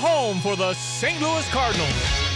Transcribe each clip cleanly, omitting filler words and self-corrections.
home for the St. Louis Cardinals.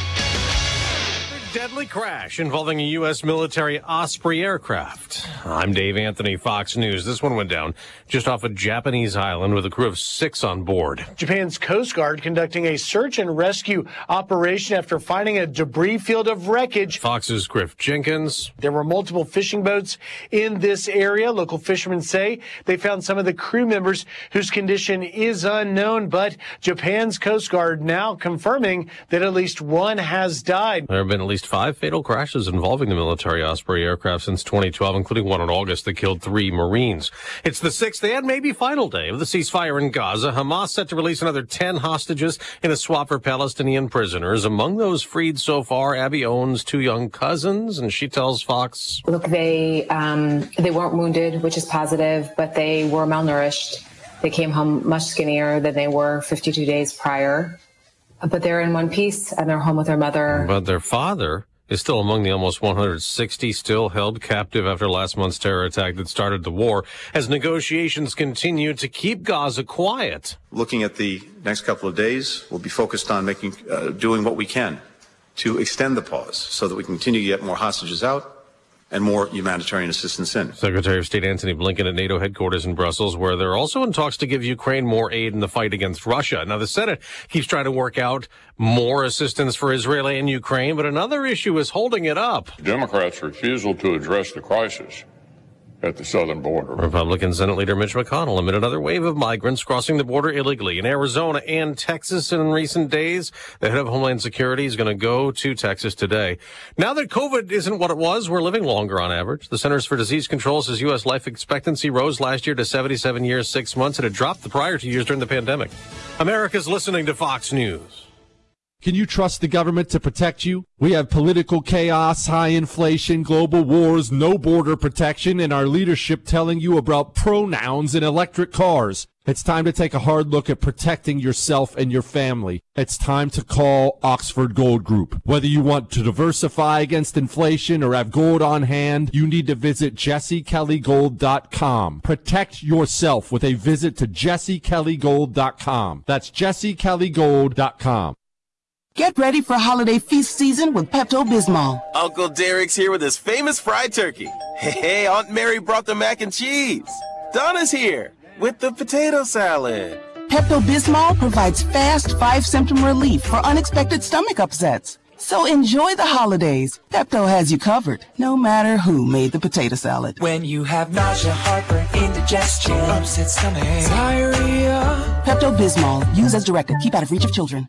Deadly crash involving a U.S. military Osprey aircraft. I'm Dave Anthony, Fox News. This one went down just off a Japanese island with a crew of 6 on board. Japan's Coast Guard conducting a search and rescue operation after finding a debris field of wreckage. Fox's Griff Jenkins. There were multiple fishing boats in this area. Local fishermen say they found some of the crew members whose condition is unknown, but Japan's Coast Guard now confirming that at least one has died. There have been at least 5 fatal crashes involving the military Osprey aircraft since 2012, including one in August that killed 3 Marines. It's the 6th and maybe final day of the ceasefire in Gaza. Hamas set to release another 10 hostages in a swap for Palestinian prisoners. Among those freed so far, Abby owns 2 young cousins, and she tells Fox, "Look, they weren't wounded, which is positive, but they were malnourished. They came home much skinnier than they were 52 days prior. But they're in one piece, and they're home with their mother." But their father is still among the almost 160 still held captive after last month's terror attack that started the war, as negotiations continue to keep Gaza quiet. Looking at the next couple of days, we'll be focused on doing what we can to extend the pause so that we can continue to get more hostages out and more humanitarian assistance in. Secretary of State Antony Blinken at NATO headquarters in Brussels, where they're also in talks to give Ukraine more aid in the fight against Russia. Now, the Senate keeps trying to work out more assistance for Israel and Ukraine, but another issue is holding it up. Democrats' refusal to address the crisis at the southern border. Republican Senate Leader Mitch McConnell amid another wave of migrants crossing the border illegally in Arizona and Texas in recent days. The head of Homeland Security is going to go to Texas today. Now that COVID isn't what it was, we're living longer on average. The Centers for Disease Control says U.S. life expectancy rose last year to 77 years, 6 months. It had dropped the prior 2 years during the pandemic. America's listening to Fox News. Can you trust the government to protect you? We have political chaos, high inflation, global wars, no border protection, and our leadership telling you about pronouns in electric cars. It's time to take a hard look at protecting yourself and your family. It's time to call Oxford Gold Group. Whether you want to diversify against inflation or have gold on hand, you need to visit JesseKellyGold.com. Protect yourself with a visit to JesseKellyGold.com. That's JesseKellyGold.com. Get ready for holiday feast season with Pepto-Bismol. Uncle Derek's here with his famous fried turkey. Hey, Aunt Mary brought the mac and cheese. Donna's here with the potato salad. Pepto-Bismol provides fast 5-symptom relief for unexpected stomach upsets. So enjoy the holidays. Pepto has you covered, no matter who made the potato salad. When you have nausea, heartburn, indigestion, upset stomach, diarrhea. Pepto-Bismol. Use as directed. Keep out of reach of children.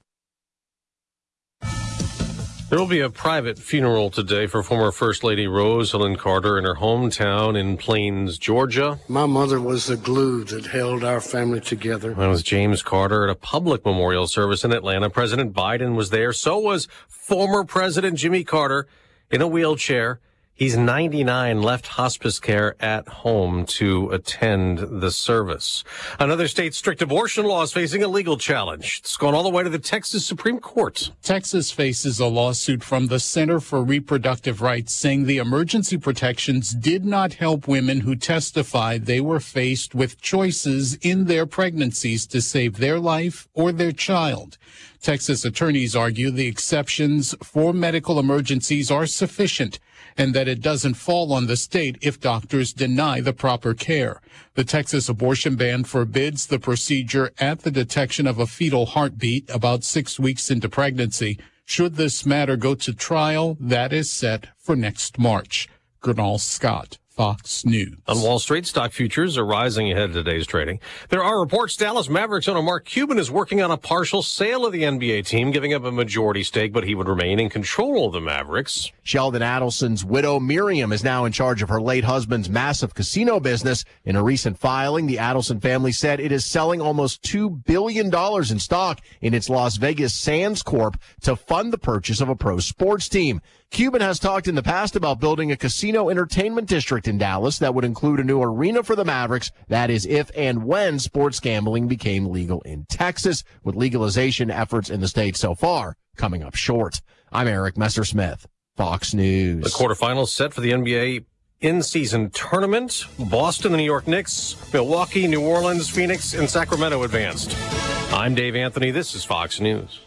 There will be a private funeral today for former First Lady Rosalind Carter in her hometown in Plains, Georgia. My mother was the glue that held our family together. That was James Carter at a public memorial service in Atlanta. President Biden was there. So was former President Jimmy Carter in a wheelchair. He's 99, left hospice care at home to attend the service. Another state's strict abortion law is facing a legal challenge. It's gone all the way to the Texas Supreme Court. Texas faces a lawsuit from the Center for Reproductive Rights saying the emergency protections did not help women who testified they were faced with choices in their pregnancies to save their life or their child. Texas attorneys argue the exceptions for medical emergencies are sufficient and that it doesn't fall on the state if doctors deny the proper care. The Texas abortion ban forbids the procedure at the detection of a fetal heartbeat about 6 weeks into pregnancy. Should this matter go to trial, that is set for next March. Gernal Scott, Fox News. On Wall Street, stock futures are rising ahead of today's trading. There are reports Dallas Mavericks owner Mark Cuban is working on a partial sale of the NBA team, giving up a majority stake, but he would remain in control of the Mavericks. Sheldon Adelson's widow, Miriam, is now in charge of her late husband's massive casino business. In a recent filing, the Adelson family said it is selling almost $2 billion in stock in its Las Vegas Sands Corp to fund the purchase of a pro sports team. Cuban has talked in the past about building a casino entertainment district in Dallas that would include a new arena for the Mavericks. That is if and when sports gambling became legal in Texas, with legalization efforts in the state so far coming up short. I'm Eric Messersmith, Fox News. The quarterfinals set for the NBA in-season tournament. Boston, the New York Knicks, Milwaukee, New Orleans, Phoenix, and Sacramento advanced. I'm Dave Anthony. This is Fox News.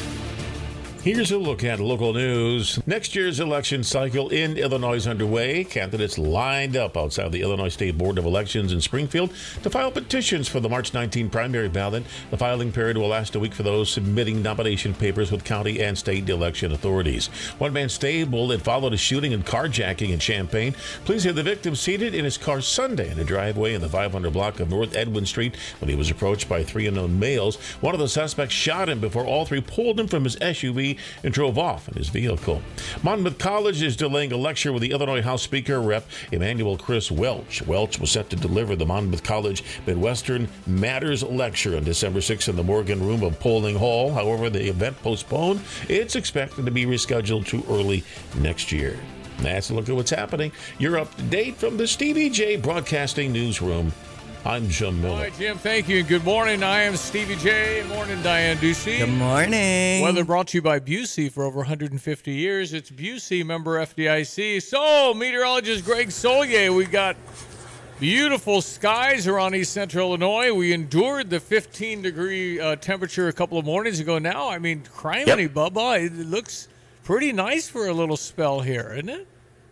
Here's a look at local news. Next year's election cycle in Illinois is underway. Candidates lined up outside the Illinois State Board of Elections in Springfield to file petitions for the March 19 primary ballot. The filing period will last a week for those submitting nomination papers with county and state election authorities. One man stabled that followed a shooting and carjacking in Champaign. Police had the victim seated in his car Sunday in a driveway in the 500 block of North Edwin Street when he was approached by three unknown males. One of the suspects shot him before all three pulled him from his SUV and drove off in his vehicle. Monmouth College is delaying a lecture with the Illinois House Speaker, Rep. Emanuel Chris Welch. Welch was set to deliver the Monmouth College Midwestern Matters lecture on December 6th in the Morgan Room of Poling Hall. However, the event postponed. It's expected to be rescheduled to early next year. That's a look at what's happening. You're up to date from the Stevie J Broadcasting Newsroom. I'm Jim Miller. All right, Jim, thank you. Good morning. I am Stevie J. Morning, Diane Ducey. Good morning. Weather brought to you by Busey for over 150 years. It's Busey, member FDIC. So, meteorologist Greg Solier, we got beautiful skies around East Central Illinois. We endured the 15-degree temperature a couple of mornings ago now. I mean, criminy, Bubba. It looks pretty nice for a little spell here, isn't it?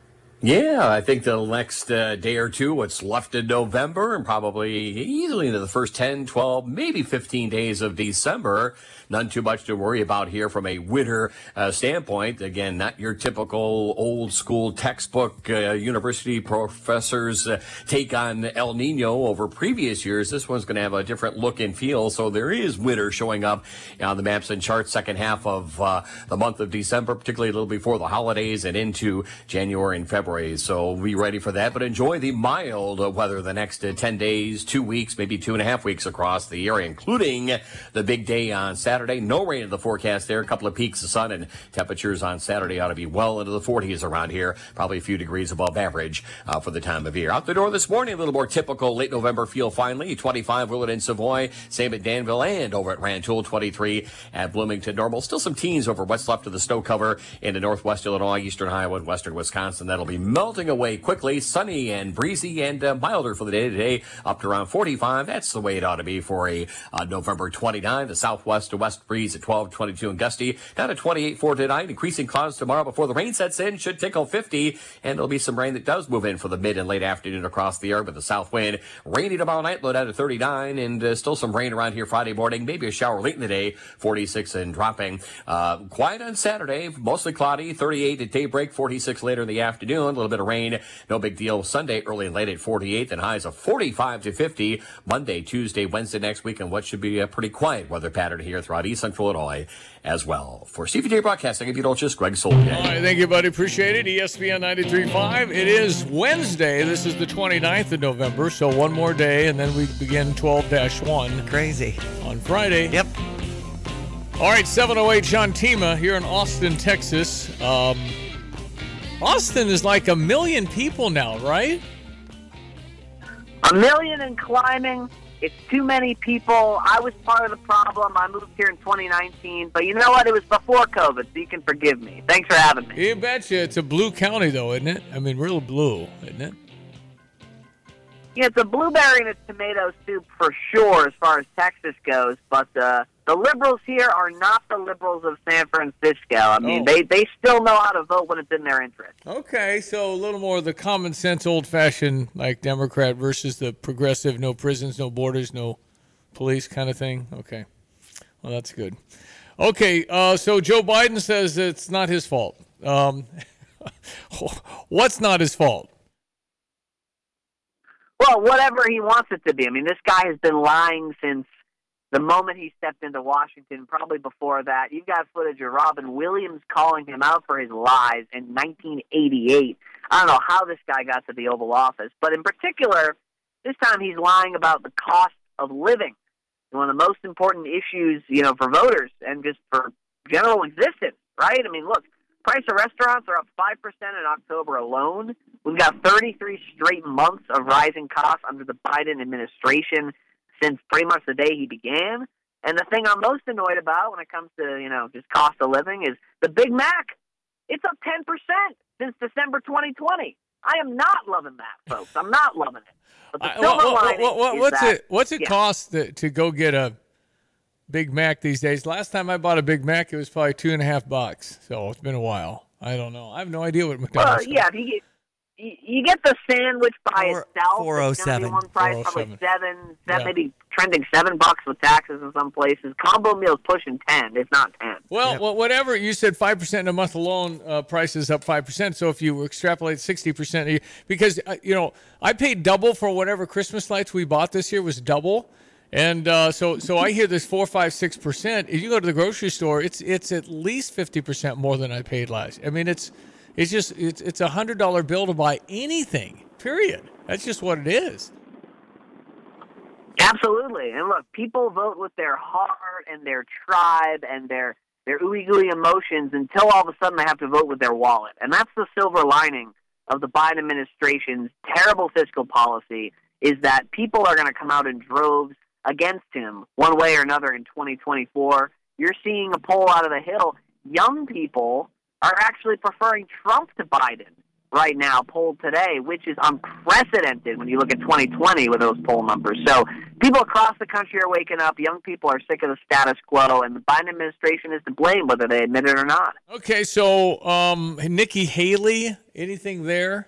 Yeah, I think the next day or two, what's left in November and probably easily into the first 10, 12, maybe 15 days of December. None too much to worry about here from a winter standpoint. Again, not your typical old school textbook university professors take on El Nino over previous years. This one's going to have a different look and feel. So there is winter showing up on the maps and charts second half of the month of December, particularly a little before the holidays and into January and February. So be ready for that, but enjoy the mild weather the next 10 days, 2 weeks, maybe 2.5 weeks across the area, including the big day on Saturday. No rain in the forecast there. A couple of peaks of sun, and temperatures on Saturday ought to be well into the 40s around here, probably a few degrees above average for the time of year. Out the door this morning, a little more typical late November feel finally. 25 Willard and Savoy, same at Danville and over at Rantoul. 23 at Bloomington Normal. Still some teens over what's left of the snow cover into northwest Illinois, eastern Iowa, and western Wisconsin. That'll be melting away quickly, sunny and breezy and milder for the day today, up to around 45. That's the way it ought to be for a November 29. The southwest to west breeze at 12, 22 and gusty, down to 28 for tonight. Increasing clouds tomorrow before the rain sets in, should tickle 50, and there'll be some rain that does move in for the mid and late afternoon across the area with the south wind. Rainy tomorrow night, low down to 39, and still some rain around here Friday morning, maybe a shower late in the day, 46 and dropping. Quiet on Saturday, mostly cloudy, 38 at daybreak, 46 later in the afternoon. A little bit of rain, no big deal. Sunday early and late at 48, and highs of 45 to 50. Monday, Tuesday, Wednesday next week, and what should be a pretty quiet weather pattern here throughout East Central Illinois as well. For CVJ Broadcasting, if you don't just Greg Solier. All right, thank you, buddy. Appreciate it. ESPN 93.5. It is Wednesday. This is the 29th of November, so one more day, and then we begin 12-1. Crazy. On Friday. Yep. All right, 708 John Tima here in Austin, Texas. Austin is like 1 million people now, right? 1 million and climbing. It's too many people. I was part of the problem. I moved here in 2019. But you know what? It was before COVID, so you can forgive me. Thanks for having me. You betcha. It's a blue county, though, isn't it? I mean, real blue, isn't it? Yeah, it's a blueberry and a tomato soup for sure as far as Texas goes. But the liberals here are not the liberals of San Francisco. I mean, they still know how to vote when it's in their interest. Okay, so a little more of the common sense, old-fashioned, like Democrat versus the progressive, no prisons, no borders, no police kind of thing. Okay, well, that's good. Okay, so Joe Biden says it's not his fault. What's not his fault? Well, whatever he wants it to be. I mean, this guy has been lying since the moment he stepped into Washington, probably before that. You've got footage of Robin Williams calling him out for his lies in 1988. I don't know how this guy got to the Oval Office, but in particular, this time he's lying about the cost of living. One of the most important issues, for voters and just for general existence, right? I mean, look, price of restaurants are up 5% in October alone. We've got 33 straight months of rising costs under the Biden administration since pretty much the day he began. And the thing I'm most annoyed about when it comes to, just cost of living is the Big Mac. It's up 10% since December 2020. I am not loving that, folks. I'm not loving it. But the silver lining what's it cost to go get a Big Mac these days? Last time I bought a Big Mac, it was probably $2.50. So it's been a while. I don't know. I have no idea what McDonald's. Well, yeah, if you get the sandwich by itself. $4.07. One price, probably $7, maybe trending $7 with taxes in some places. Combo meals pushing 10, if not 10. Well, whatever you said, 5% in a month alone, prices up 5%. So if you extrapolate 60%, because I paid double for whatever Christmas lights we bought this year was double. And so I hear this 4, 5, 6%. If you go to the grocery store, it's at least 50% more than I paid last. I mean, it's a $100 bill to buy anything. Period. That's just what it is. Absolutely. And look, people vote with their heart and their tribe and their ooey gooey emotions until all of a sudden they have to vote with their wallet. And that's the silver lining of the Biden administration's terrible fiscal policy, is that people are going to come out in droves against him one way or another in 2024. You're seeing a poll out of the Hill. Young people are actually preferring Trump to Biden right now, polled today, which is unprecedented when you look at 2020 with those poll numbers. So people across the country are waking up. Young people are sick of the status quo, and the Biden administration is to blame, whether they admit it or not. Okay, so Nikki Haley, anything there?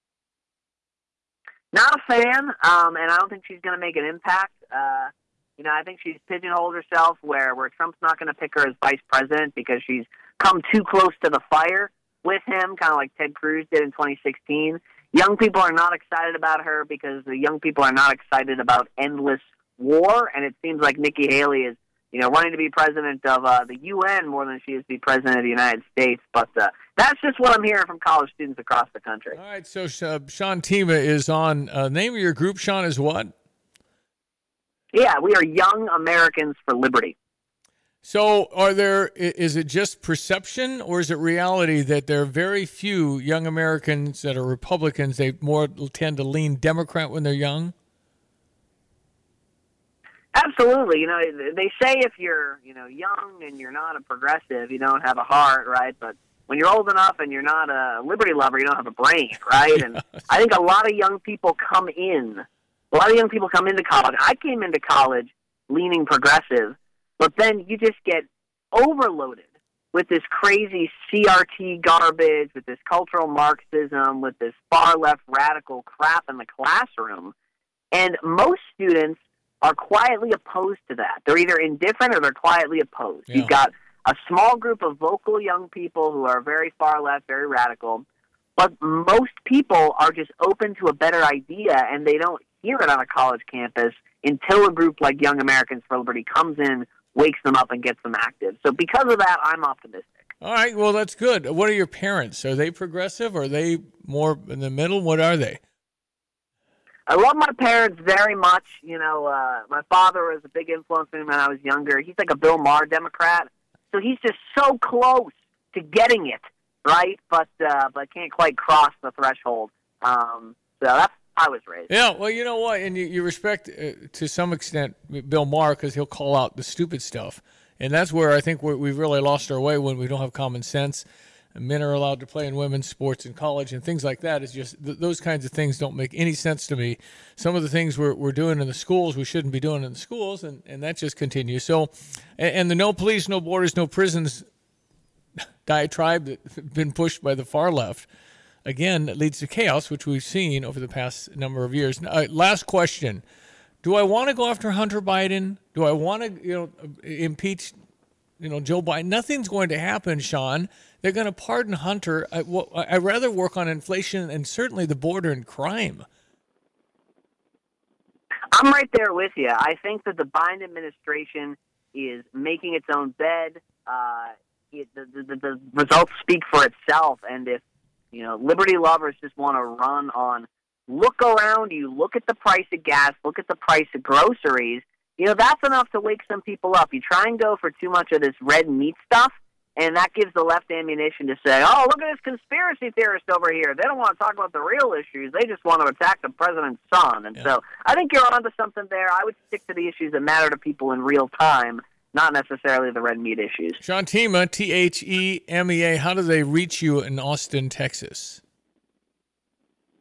Not a fan, and I don't think she's going to make an impact. I think she's pigeonholed herself where Trump's not going to pick her as vice president because she's come too close to the fire with him, kind of like Ted Cruz did in 2016. Young people are not excited about her because the young people are not excited about endless war, and it seems like Nikki Haley is, running to be president of the UN more than she is to be president of the United States. But that's just what I'm hearing from college students across the country. All right, so Sean Tima is on. Name of your group, Sean, is what? Yeah, we are Young Americans for Liberty. So is it just perception, or is it reality that there are very few young Americans that are Republicans? They more tend to lean Democrat when they're young? Absolutely. They say if you're, young and you're not a progressive, you don't have a heart, right? But when you're old enough and you're not a liberty lover, you don't have a brain, right? And I think a lot of young people come into college. I came into college leaning progressive, but then you just get overloaded with this crazy CRT garbage, with this cultural Marxism, with this far-left radical crap in the classroom. And most students are quietly opposed to that. They're either indifferent or they're quietly opposed. Yeah. You've got a small group of vocal young people who are very far-left, very radical, but most people are just open to a better idea, and they don't hear it on a college campus until a group like Young Americans for Liberty comes in, wakes them up, and gets them active. So because of that, I'm optimistic. All right, well, that's good. What are your parents? Are they progressive? Are they more in the middle? What are they? I love my parents very much. My father was a big influence on me when I was younger. He's like a Bill Maher Democrat. So he's just so close to getting it, right? But can't quite cross the threshold. So that's how I was raised. Yeah, well, you know what? And you respect, to some extent, Bill Maher because he'll call out the stupid stuff. And that's where I think we've really lost our way when we don't have common sense. Men are allowed to play in women's sports in college and things like that. It's just those kinds of things don't make any sense to me. Some of the things we're doing in the schools, we shouldn't be doing in the schools, and that just continues. So, and the no police, no borders, no prisons diatribe that's been pushed by the far left, again, leads to chaos, which we've seen over the past number of years. Last question. Do I want to go after Hunter Biden? Do I want to impeach Joe Biden? Nothing's going to happen, Sean. They're going to pardon Hunter. I'd rather work on inflation and certainly the border and crime. I'm right there with you. I think that the Biden administration is making its own bed. The results speak for itself. And if liberty lovers just want to run on, look around you, look at the price of gas, look at the price of groceries, that's enough to wake some people up. You try and go for too much of this red meat stuff, and that gives the left ammunition to say, oh, look at this conspiracy theorist over here. They don't want to talk about the real issues. They just want to attack the president's son. And so I think you're onto something there. I would stick to the issues that matter to people in real time, not necessarily the red meat issues. Sean Tima, Themea, how do they reach you in Austin, Texas?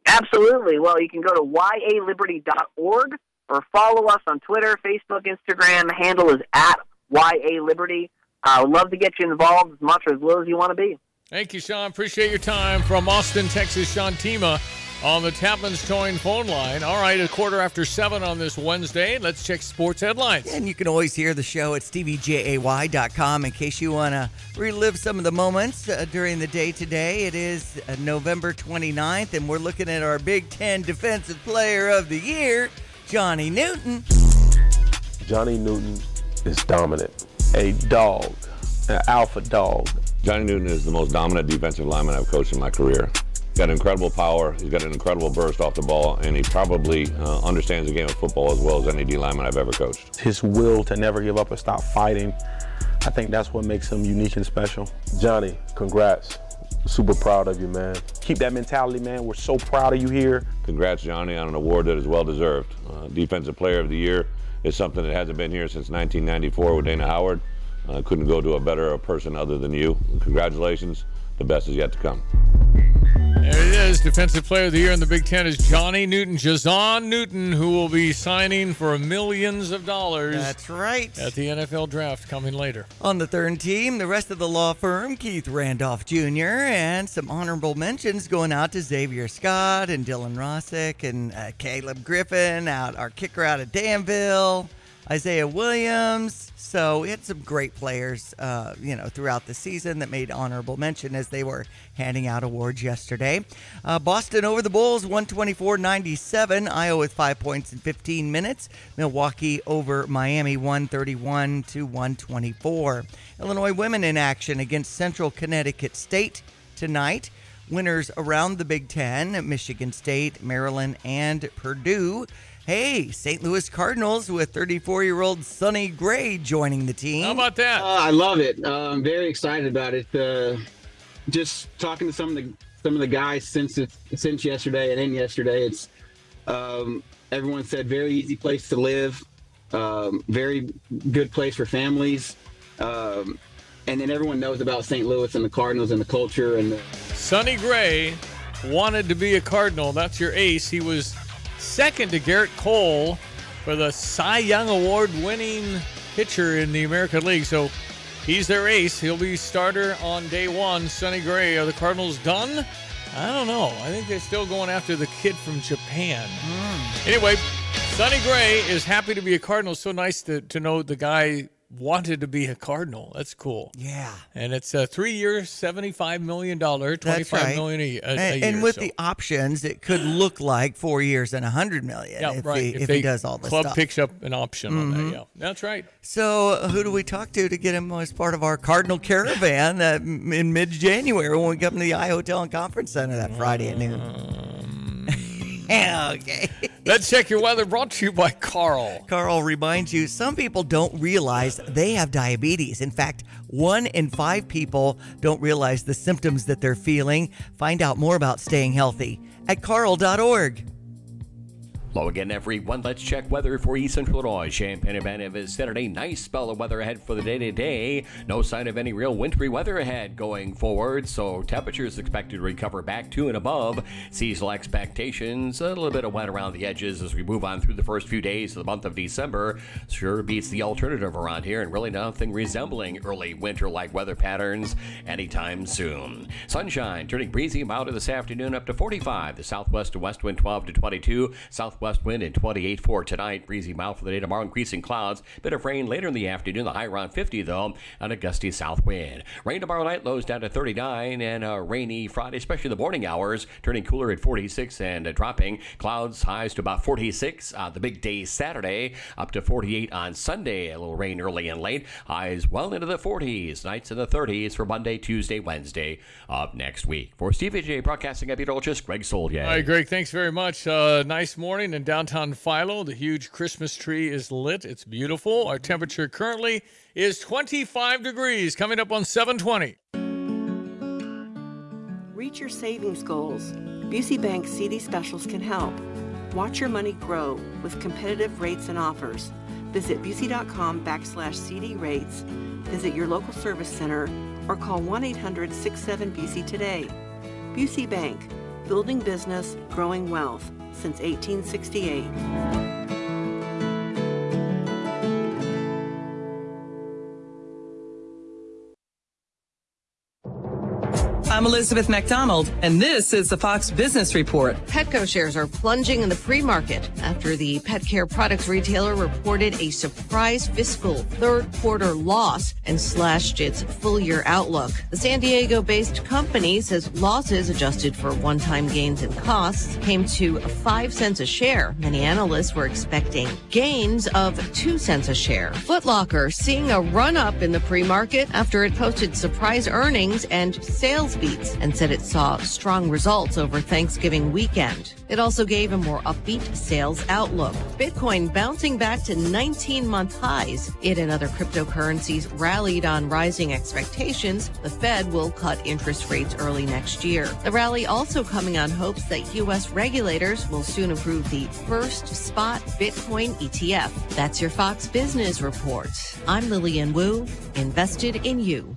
Absolutely. Well, you can go to yaliberty.org or follow us on Twitter, Facebook, Instagram. The handle is @YALiberty. I would love to get you involved as much or as little as you want to be. Thank you, Sean. Appreciate your time. From Austin, Texas, Sean Tima on the Tapman's Towing phone line. All right, 7:15 on this Wednesday. Let's check sports headlines. And you can always hear the show at StevieJay.com in case you want to relive some of the moments during the day today. It is November 29th, and we're looking at our Big Ten Defensive Player of the Year, Johnny Newton. Johnny Newton is dominant. A dog, an alpha dog. Johnny Newton is the most dominant defensive lineman I've coached in my career. He's got incredible power, he's got an incredible burst off the ball, and he probably understands the game of football as well as any D lineman I've ever coached. His will to never give up and stop fighting, I think that's what makes him unique and special. Johnny, congrats. Super proud of you, man. Keep that mentality, man. We're so proud of you here. Congrats, Johnny, on an award that is well-deserved. Defensive Player of the Year is something that hasn't been here since 1994 with Dana Howard. Couldn't go to a better person other than you. Congratulations. The best is yet to come. There it is. Defensive Player of the Year in the Big Ten is Johnny Newton. Jazon Newton, who will be signing for millions of dollars. That's right. At the NFL Draft coming later. On the third team, the rest of the law firm, Keith Randolph Jr., and some honorable mentions going out to Xavier Scott and Dylan Rossick and Caleb Griffin, our kicker out of Danville, Isaiah Williams. So we had some great players, throughout the season that made honorable mention as they were handing out awards yesterday. Boston over the Bulls, 124-97. Iowa with 5 points in 15 minutes. Milwaukee over Miami, 131-124. Illinois women in action against Central Connecticut State tonight. Winners around the Big Ten, Michigan State, Maryland, and Purdue. Hey, St. Louis Cardinals with 34-year-old Sonny Gray joining the team. How about that? I love it. I'm very excited about it. Just talking to some of the guys since yesterday and in yesterday, it's everyone said very easy place to live, very good place for families, and then everyone knows about St. Louis and the Cardinals and the culture and Sonny Gray wanted to be a Cardinal. That's your ace. He was second to Garrett Cole for the Cy Young Award-winning pitcher in the American League. So he's their ace. He'll be starter on day one. Sonny Gray. Are the Cardinals done? I don't know. I think they're still going after the kid from Japan. Anyway, Sonny Gray is happy to be a Cardinal. So nice to know the guy wanted to be a Cardinal. That's cool. Yeah. And it's a 3-year, $75 million, $25 million a year. And with the options, it could look like 4 years and $100 million if he does all this stuff. Club picks up an option on that, yeah. That's right. So who do we talk to get him as part of our Cardinal Caravan in mid-January when we come to the iHotel and Conference Center that Friday at noon? Okay. Let's check your weather, brought to you by Carl. Carl reminds you, some people don't realize they have diabetes. In fact, 1 in 5 people don't realize the symptoms that they're feeling. Find out more about staying healthy at carl.org. Hello again, everyone. Let's check weather for East Central Illinois. Champaign-Urbana is Saturday. Nice spell of weather ahead for the day today. No sign of any real wintry weather ahead going forward, so temperatures expected to recover back to and above seasonal expectations. A little bit of wet around the edges as we move on through the first few days of the month of December. Sure beats the alternative around here, and really nothing resembling early winter-like weather patterns anytime soon. Sunshine turning breezy, milder this afternoon up to 45. The southwest to west wind 12 to 22. Southwest wind in 28 for tonight. Breezy mild for the day tomorrow. Increasing clouds. Bit of rain later in the afternoon. The high around 50 though. And a gusty south wind. Rain tomorrow night. Lows down to 39. And a rainy Friday, especially the morning hours. Turning cooler at 46 and dropping. Clouds highs to about 46. The big day Saturday. Up to 48 on Sunday. A little rain early and late. Highs well into the 40s. Nights in the 30s for Monday, Tuesday, Wednesday of next week. For Steve J. Broadcasting at Beetrolchis, Greg Soldier. All right, Greg, thanks very much. Nice morning in downtown Philo. The huge Christmas tree is lit. It's beautiful. Our temperature currently is 25 degrees. Coming up on 720. Reach your savings goals. Busey Bank CD specials can help. Watch your money grow with competitive rates and offers. Visit Busey.com/CD rates. Visit your local service center or call 1-800-67-BUSEY today. Busey Bank, building business, growing wealth since 1868. I'm Elizabeth McDonald, and this is the Fox Business Report. Petco shares are plunging in the pre-market after the pet care products retailer reported a surprise fiscal third quarter loss and slashed its full-year outlook. The San Diego-based company says losses adjusted for one-time gains and costs came to 5 cents a share. Many analysts were expecting gains of 2 cents a share. Foot Locker seeing a run-up in the pre-market after it posted surprise earnings and sales beats and said it saw strong results over Thanksgiving weekend. It also gave a more upbeat sales outlook. Bitcoin bouncing back to 19-month highs. It and other cryptocurrencies rallied on rising expectations. The Fed will cut interest rates early next year. The rally also coming on hopes that U.S. regulators will soon approve the first spot Bitcoin ETF. That's your Fox Business Report. I'm Lillian Wu, invested in you.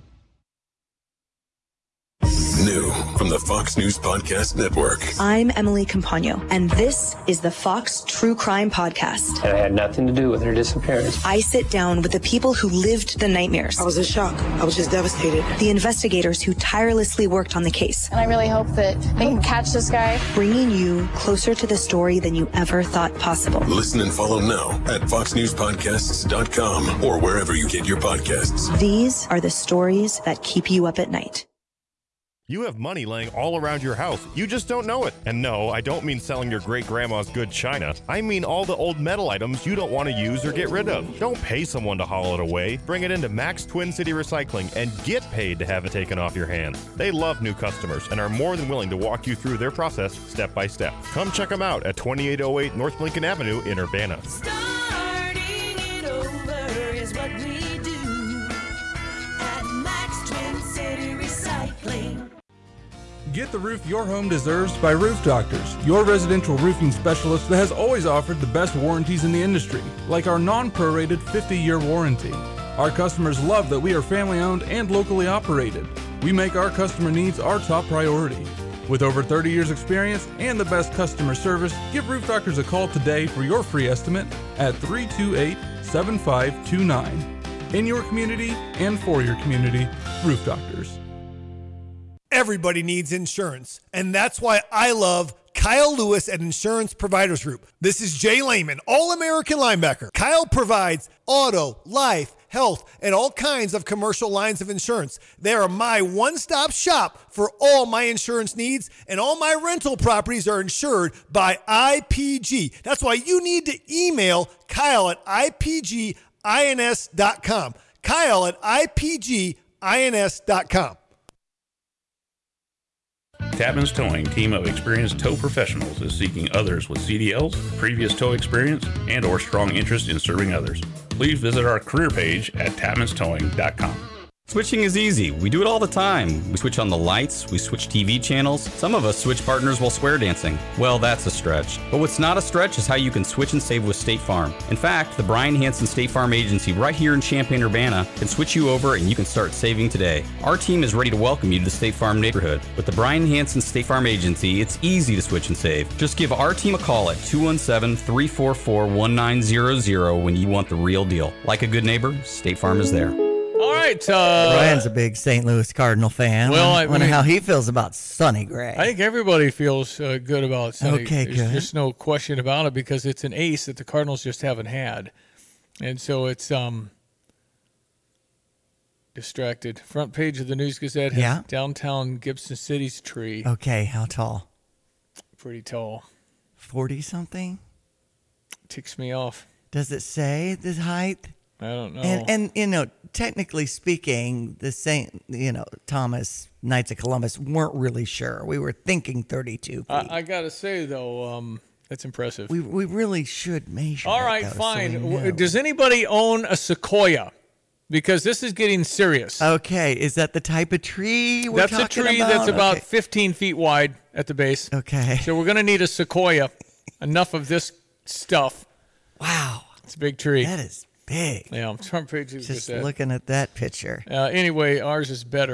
New from the Fox News Podcast Network. I'm Emily Campagno, and this is the Fox True Crime Podcast. And I had nothing to do with her disappearance. I sit down with the people who lived the nightmares. I was in shock. I was just devastated. The investigators who tirelessly worked on the case. And I really hope that they can catch this guy. Bringing you closer to the story than you ever thought possible. Listen and follow now at foxnewspodcasts.com or wherever you get your podcasts. These are the stories that keep you up at night. You have money laying all around your house. You just don't know it. And no, I don't mean selling your great-grandma's good china. I mean all the old metal items you don't want to use or get rid of. Don't pay someone to haul it away. Bring it into Max Twin City Recycling and get paid to have it taken off your hands. They love new customers and are more than willing to walk you through their process step by step. Come check them out at 2808 North Lincoln Avenue in Urbana. Starting it over is what we do at Max Twin City Recycling. Get the roof your home deserves by Roof Doctors, your residential roofing specialist that has always offered the best warranties in the industry, like our non-prorated 50-year warranty. Our customers love that we are family-owned and locally operated. We make our customer needs our top priority. With over 30 years experience and the best customer service, give Roof Doctors a call today for your free estimate at 328-7529. In your community and for your community, Roof Doctors. Everybody needs insurance, and that's why I love Kyle Lewis at Insurance Providers Group. This is Jay Lehman, All-American linebacker. Kyle provides auto, life, health, and all kinds of commercial lines of insurance. They are my one-stop shop for all my insurance needs, and all my rental properties are insured by IPG. That's why you need to email Kyle at IPGINS.com. Kyle at IPGINS.com. Tapman's Towing, team of experienced tow professionals, is seeking others with CDLs, previous tow experience, and or strong interest in serving others. Please visit our career page at tapmanstowing.com. Switching is easy. We do it all the time. We switch on the lights, we switch TV channels. Some of us switch partners while square dancing. Well, that's a stretch. But what's not a stretch is how you can switch and save with State Farm. In fact, the Brian Hansen State Farm Agency right here in Champaign-Urbana can switch you over and you can start saving today. Our team is ready to welcome you to the State Farm neighborhood. With the Brian Hansen State Farm Agency, it's easy to switch and save. Just give our team a call at 217-344-1900 when you want the real deal. Like a good neighbor, State Farm is there. All right. Ryan's a big St. Louis Cardinal fan. Well, I wonder how he feels about Sonny Gray. I think everybody feels good about Sonny. Okay, There's good. just no question about it because it's an ace that the Cardinals just haven't had. And so it's distracted. Front page of the News Gazette has downtown Gibson City's tree. Okay, how tall? Pretty tall. 40-something? Ticks me off. Does it say the height? I don't know. And you know, technically speaking, the Thomas Knights of Columbus weren't really sure. We were thinking 32 feet. I got to say, though, that's impressive. We really should measure. All right, fine. Does anybody own a sequoia? Because this is getting serious. Okay, is that the type of tree we're talking about? That's a tree that's about 15 feet wide at the base. Okay. So we're going to need a sequoia. Enough of this stuff. Wow. It's a big tree. That is big. Yeah, front page of Just Gazette. looking at that picture. Anyway, ours is better.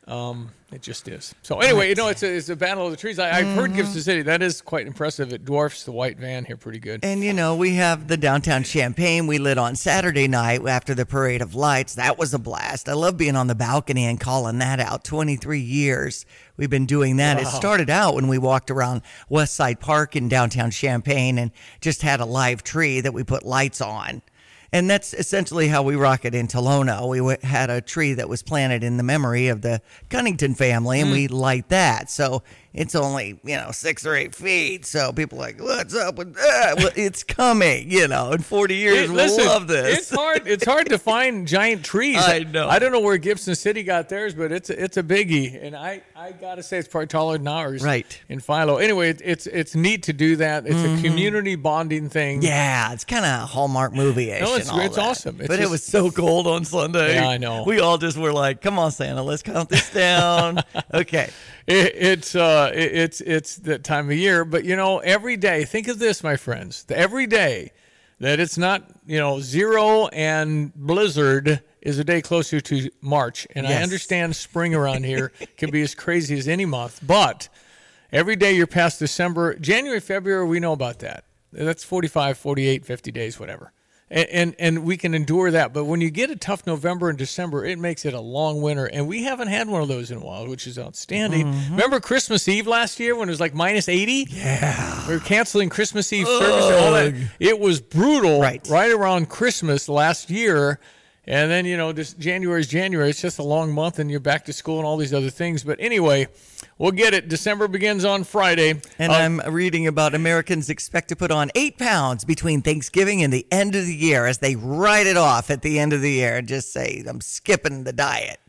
It just is. So anyway, it's a battle of the trees. I've heard Gibson City. That is quite impressive. It dwarfs the white van here pretty good. And, we have the downtown Champaign we lit on Saturday night after the Parade of Lights. That was a blast. I love being on the balcony and calling that out. 23 years we've been doing that. Wow. It started out when we walked around West Side Park in downtown Champaign and just had a live tree that we put lights on. And that's essentially how we rock it in Tolono. We had a tree that was planted in the memory of the Cunnington family, and we light that. So it's only, 6 or 8 feet. So people are like, what's up with that? Well, it's coming, in 40 years, we'll love this. It's hard to find giant trees. I know. I don't know where Gibson City got theirs, but it's a biggie. And I got to say it's probably taller than ours. Right. In Philo. Anyway, it's neat to do that. It's a community bonding thing. Yeah, it's kind of Hallmark movie-ish. No, it's awesome. But it was so cold on Sunday. Yeah, I know. We all just were like, come on, Santa, let's count this down. Okay. It's that time of year, but every day, think of this, my friends, every day that it's not, 0 and blizzard is a day closer to March. And Yes. I understand spring around here can be as crazy as any month, but every day you're past December, January, February, we know about that. That's 45, 48, 50 days, whatever. And we can endure that. But when you get a tough November and December, it makes it a long winter. And we haven't had one of those in a while, which is outstanding. Remember Christmas Eve last year when it was like minus 80? Yeah. We were canceling Christmas Eve service and all that. It was brutal right around Christmas last year. And then, this January is January. It's just a long month and you're back to school and all these other things. But anyway, we'll get it. December begins on Friday. And I'm reading about Americans expect to put on 8 pounds between Thanksgiving and the end of the year as they write it off at the end of the year and just say, I'm skipping the diet.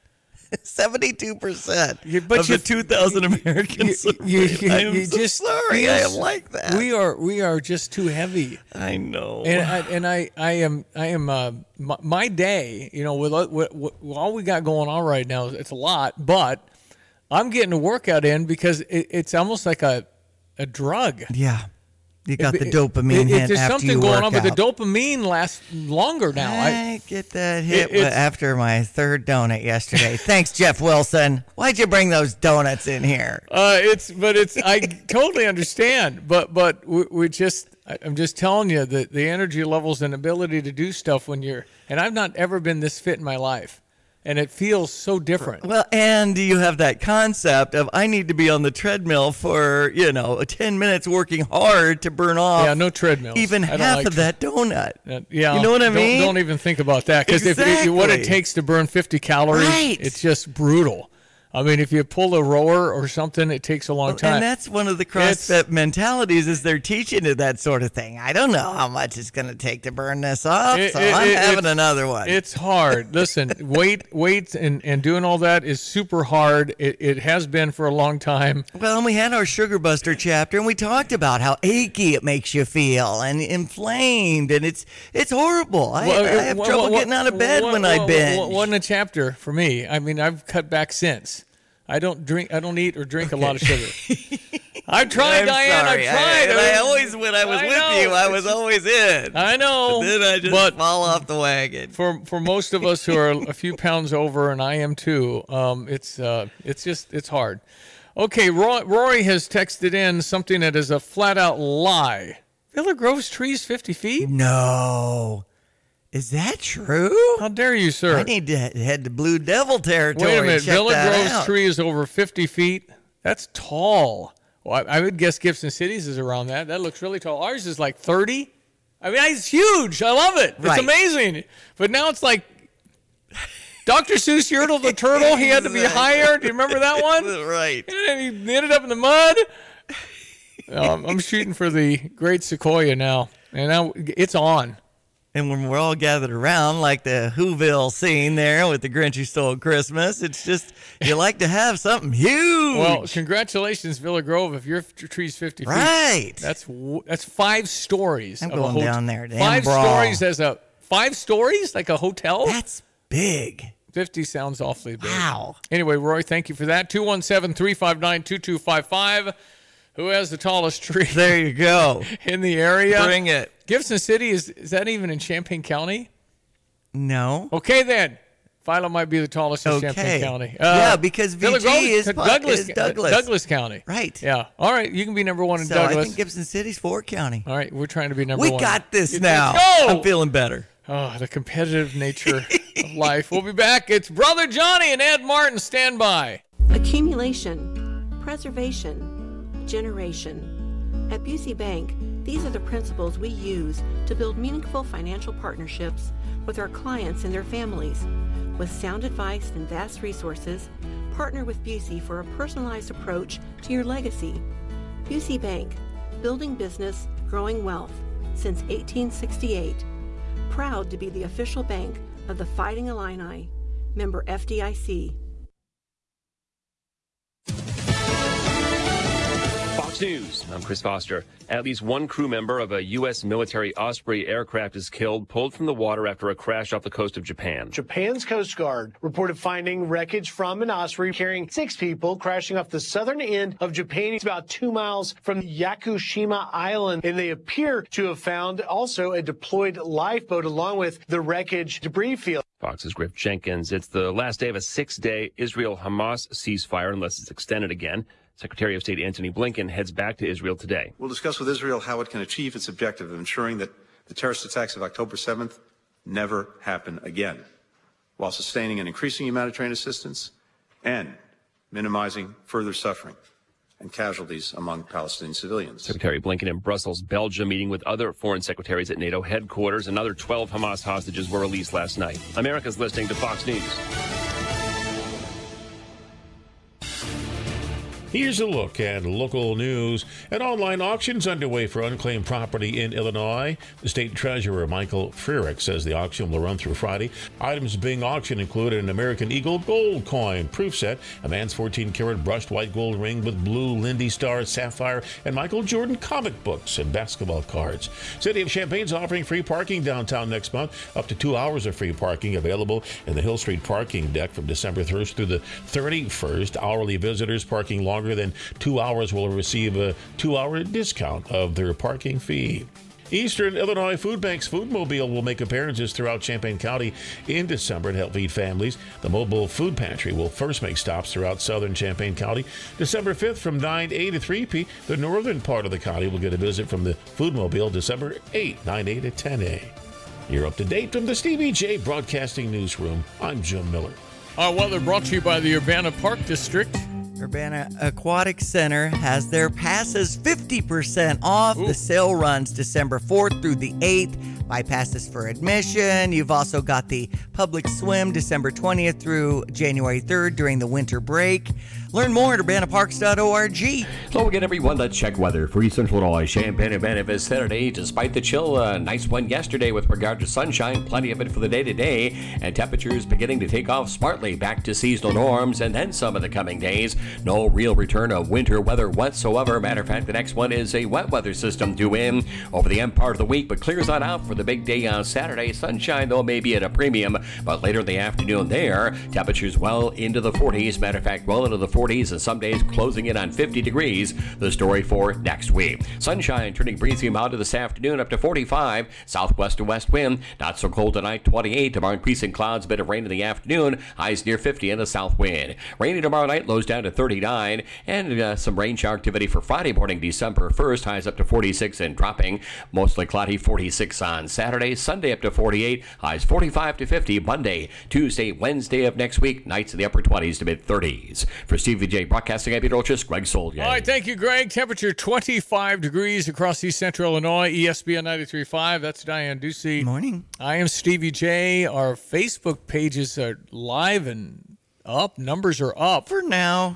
72% of the 2,000 Americans. I'm so sorry. I am like that. We are just too heavy. I know. And I am my day. With all we got going on right now, it's a lot. But I'm getting a workout in because it's almost like a drug. Yeah. You got the dopamine hit there's after something you going work on, out. but the dopamine lasts longer now. I get that hit after my third donut yesterday. Thanks, Jeff Wilson. Why'd you bring those donuts in here? I totally understand, but I'm just telling you that the energy levels and ability to do stuff and I've not ever been this fit in my life. And it feels so different. Well, and you have that concept of I need to be on the treadmill for, 10 minutes working hard to burn off. Yeah, no treadmills. Even half of that donut. Yeah. You know what I mean? Don't even think about that. Because exactly. What it takes to burn 50 calories, it's just brutal. I mean, if you pull a rower or something, it takes a long time. And that's one of the CrossFit mentalities is they're teaching you that sort of thing. I don't know how much it's going to take to burn this off, so I'm having another one. It's hard. Listen, weights and doing all that is super hard. It has been for a long time. Well, and we had our Sugar Buster chapter, and we talked about how achy it makes you feel and inflamed, and it's horrible. I have trouble getting out of bed when I binge. Wasn't a chapter for me. I mean, I've cut back since. I don't eat or drink a lot of sugar. I've tried, Diane. Sorry. I've tried. I always, when I was with you, I was always in. I know. But then I just fall off the wagon. For most of us who are a few pounds over, and I am too, it's hard. Okay, Rory has texted in something that is a flat out lie. Villa Grove's tree is 50 feet? No. Is that true? How dare you, sir? I need to head to Blue Devil territory. Wait a minute. Check Villa that Grove's out. tree is over 50 feet. That's tall. Well, I would guess Gibson City's is around that. That looks really tall. Ours is like 30. I mean, it's huge. I love it. It's amazing. But now it's like Dr. Seuss Yertle the Turtle. He had to be higher. Do you remember that one? Right. And he ended up in the mud. I'm shooting for the Great Sequoia now. And now it's on. And when we're all gathered around, like the Whoville scene there with the Grinch Who Stole Christmas, it's just, you like to have something huge. Well, congratulations, Villa Grove, if your tree's 50 feet. Right. That's 5 stories. I'm going down there. 5 stories as 5 stories? Like a hotel? That's big. 50 sounds awfully big. Wow. Anyway, Roy, thank you for that. 217-359-2255. Who has the tallest tree? There you go. In the area? Bring it. Gibson City, is that even in Champaign County? No. Okay, then. Philo might be the tallest in Champaign County. Yeah, because VG is Douglas County. Right. Yeah. All right, you can be number one in So Douglas. I think Gibson City's Fort County. All right, we're trying to be number We one. got this Let's now. go! I'm feeling better. Oh, the competitive nature of life. We'll be back. It's Brother Johnny and Ed Martin. Stand by. Accumulation, preservation, generation. At Busey Bank, these are the principles we use to build meaningful financial partnerships with our clients and their families. With sound advice and vast resources, partner with Busey for a personalized approach to your legacy. Busey Bank, building business, growing wealth since 1868. Proud to be the official bank of the Fighting Illini. Member FDIC. Fox News, I'm Chris Foster. At least one crew member of a U.S. military Osprey aircraft is killed, pulled from the water after a crash off the coast of Japan. Japan's Coast Guard reported finding wreckage from an Osprey carrying 6 people crashing off the southern end of Japan. It's about 2 miles from Yakushima Island, and they appear to have found also a deployed lifeboat along with the wreckage debris field. Fox's Griff Jenkins. It's the last day of a 6-day Israel-Hamas ceasefire unless it's extended again. Secretary of State Antony Blinken heads back to Israel today. We'll discuss with Israel how it can achieve its objective of ensuring that the terrorist attacks of October 7th never happen again, while sustaining and increasing humanitarian assistance and minimizing further suffering and casualties among Palestinian civilians. Secretary Blinken in Brussels, Belgium, meeting with other foreign secretaries at NATO headquarters. Another 12 Hamas hostages were released last night. America's listening to Fox News. Here's a look at local news. An online auction's underway for unclaimed property in Illinois. The state treasurer, Michael Frerick, says the auction will run through Friday. Items being auctioned include an American Eagle gold coin proof set, a man's 14-karat brushed white gold ring with blue Lindy Star sapphire, and Michael Jordan comic books and basketball cards. City of Champaign's offering free parking downtown next month. Up to 2 hours of free parking available in the Hill Street parking deck from December 1st through the 31st. Hourly visitors parking longer than 2 hours will receive a 2-hour discount of their parking fee. Eastern Illinois Food Bank's Foodmobile will make appearances throughout Champaign County in December to help feed families. The mobile food pantry will first make stops throughout southern Champaign County. December 5th from 9A to 3P, the northern part of the county will get a visit from the Foodmobile December 8, 9A to 10A. You're up to date from the Stevie J Broadcasting Newsroom. I'm Jim Miller. Our weather brought to you by the Urbana Park District. Urbana Aquatic Center has their passes 50% off. Ooh. The sale runs December 4th through the 8th. Buy passes for admission. You've also got the public swim December 20th through January 3rd during the winter break. Learn more at urbanaparks.org. So again, everyone, let's check weather for East Central Illinois. Champaign and Urbana Saturday. Despite the chill, nice one yesterday with regard to sunshine. Plenty of it for the day-to-day. And temperatures beginning to take off smartly back to seasonal norms and then some of the coming days. No real return of winter weather whatsoever. Matter of fact, the next one is a wet weather system due in over the end part of the week, but clears on out for the big day on Saturday. Sunshine, though, may be at a premium, but later in the afternoon there, temperatures well into the 40s. Matter of fact, well into the 40s, and some days closing in on 50 degrees. The story for next week. Sunshine turning breezy amount to this afternoon up to 45. Southwest to west wind. Not so cold tonight, 28. Tomorrow increasing clouds, bit of rain in the afternoon. Highs near 50 in the south wind. Rainy tomorrow night, lows down to 39. And some rain shower activity for Friday morning, December 1st. Highs up to 46 and dropping. Mostly cloudy, 46 on Saturday. Sunday up to 48. Highs 45 to 50. Monday, Tuesday, Wednesday of next week. Nights in the upper 20s to mid 30s. For Stevie J Broadcasting, I'm Peter Olchis, Greg Soldier. All right, thank you, Greg. Temperature 25 degrees across East Central Illinois. ESPN 93.5. That's Diane Ducey. Morning. I am Stevie J. Our Facebook pages are live and up. Numbers are up. For now.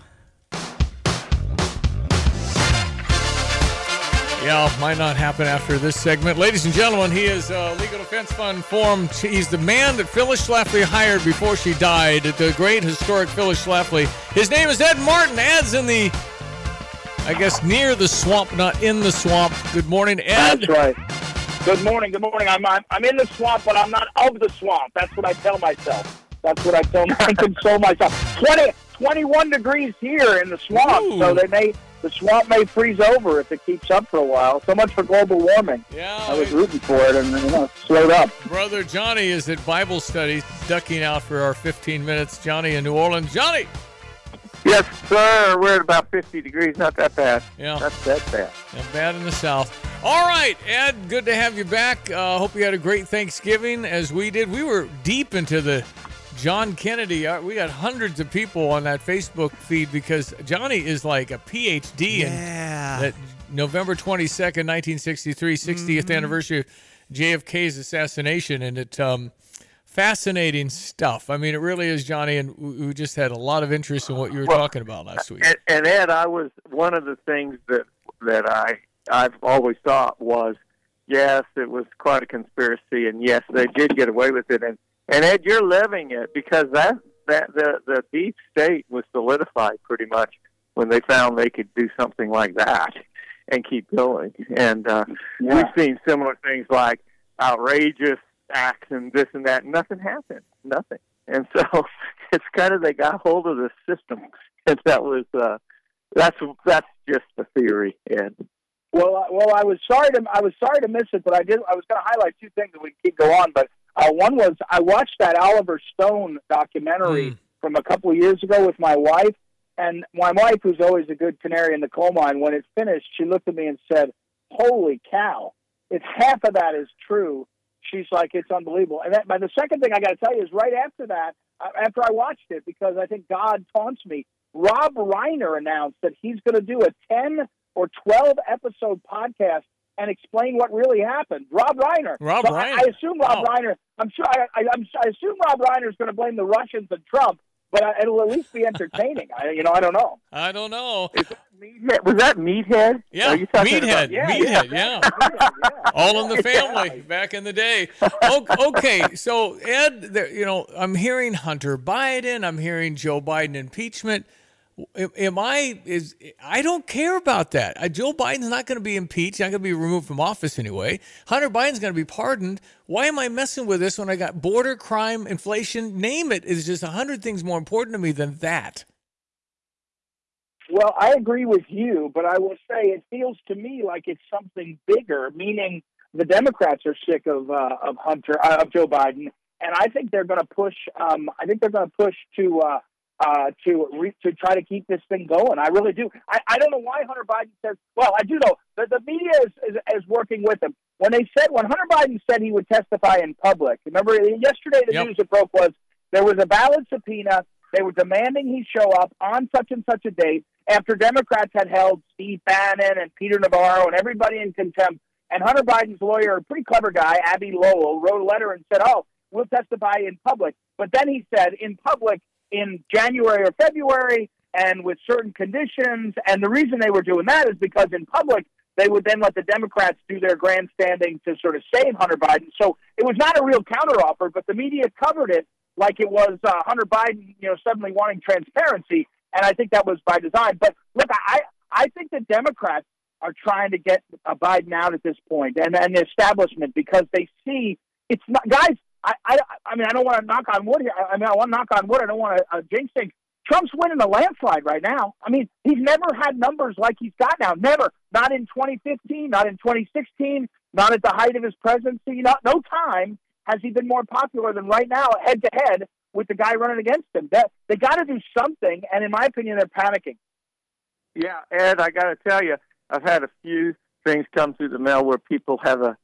Yeah, might not happen after this segment. Ladies and gentlemen, he is Legal Defense Fund formed. He's the man that Phyllis Schlafly hired before she died, the great historic Phyllis Schlafly. His name is Ed Martin. Ed's in the, I guess, near the swamp, not in the swamp. Good morning, Ed. That's right. Good morning. Good morning. I'm in the swamp, but I'm not of the swamp. That's what I tell myself. That's what I console myself. 21 degrees here in the swamp, so the swamp may freeze over if it keeps up for a while. So much for global warming. Yeah, I was rooting for it, and it slowed up. Brother Johnny is at Bible study, ducking out for our 15 minutes. Johnny in New Orleans. Johnny! Yes, sir. We're at about 50 degrees. Not that bad. Yeah. Not that bad. Not bad in the South. All right, Ed, good to have you back. Hope you had a great Thanksgiving, as we did. We were deep into the John Kennedy. We got hundreds of people on that Facebook feed because Johnny is like a PhD in that November 22nd, 1963, 60th anniversary of JFK's assassination, and it fascinating stuff. I mean, it really is, Johnny, and we just had a lot of interest in what you were talking about last week. And Ed, I was one of the things that I've always thought was, yes, it was quite a conspiracy, and yes, they did get away with it, and Ed, you're living it, because the deep state was solidified pretty much when they found they could do something like that and keep going. And we've seen similar things like outrageous acts and this and that. Nothing happened. Nothing. And so it's kind of, they got hold of the system, and that's just the theory, Ed. Well, I was sorry to miss it, but I was going to highlight two things that we keep go on, but. One was I watched that Oliver Stone documentary from a couple of years ago with my wife, and my wife, who's always a good canary in the coal mine, when it finished, she looked at me and said, "Holy cow, if half of that is true," she's like, "It's unbelievable." And but the second thing I got to tell you is right after that, after I watched it, because I think God taunts me, Rob Reiner announced that he's going to do a 10 or 12 episode podcast and explain what really happened. Rob Reiner. I assume Rob Reiner. I assume Rob Reiner is going to blame the Russians and Trump, but it'll at least be entertaining. I don't know. I don't know. Was that Meathead? Yeah, Meathead. Meathead. Yeah. All in the family back in the day. Okay, so Ed, I'm hearing Hunter Biden. I'm hearing Joe Biden impeachment. I don't care about that. Joe Biden's not going to be impeached. Not going to be removed from office anyway. Hunter Biden's going to be pardoned. Why am I messing with this when I got border crime, inflation, name it? It's just 100 things more important to me than that. Well, I agree with you, but I will say it feels to me like it's something bigger, meaning the Democrats are sick of Joe Biden, and I think they're going to push. To try to keep this thing going. I really do. I don't know why Hunter Biden says, well, I do know that the media is working with him. When Hunter Biden said he would testify in public, remember yesterday the news that broke was there was a valid subpoena. They were demanding he show up on such and such a date after Democrats had held Steve Bannon and Peter Navarro and everybody in contempt. And Hunter Biden's lawyer, a pretty clever guy, Abby Lowell, wrote a letter and said, we'll testify in public. But then he said in public, in January or February, and with certain conditions. And the reason they were doing that is because in public, they would then let the Democrats do their grandstanding to sort of save Hunter Biden. So it was not a real counteroffer, but the media covered it like it was Hunter Biden, suddenly wanting transparency. And I think that was by design. But look, I think the Democrats are trying to get Biden out at this point, and the establishment, because they see it's not, guys. I mean, I don't want to knock on wood here. I want to knock on wood. I don't want to jinx things. Trump's winning a landslide right now. I mean, he's never had numbers like he's got now. Never. Not in 2015, not in 2016, not at the height of his presidency. No time has he been more popular than right now, head-to-head with the guy running against him. They got to do something, and in my opinion, they're panicking. Yeah, Ed, I got to tell you, I've had a few things come through the mail where people have a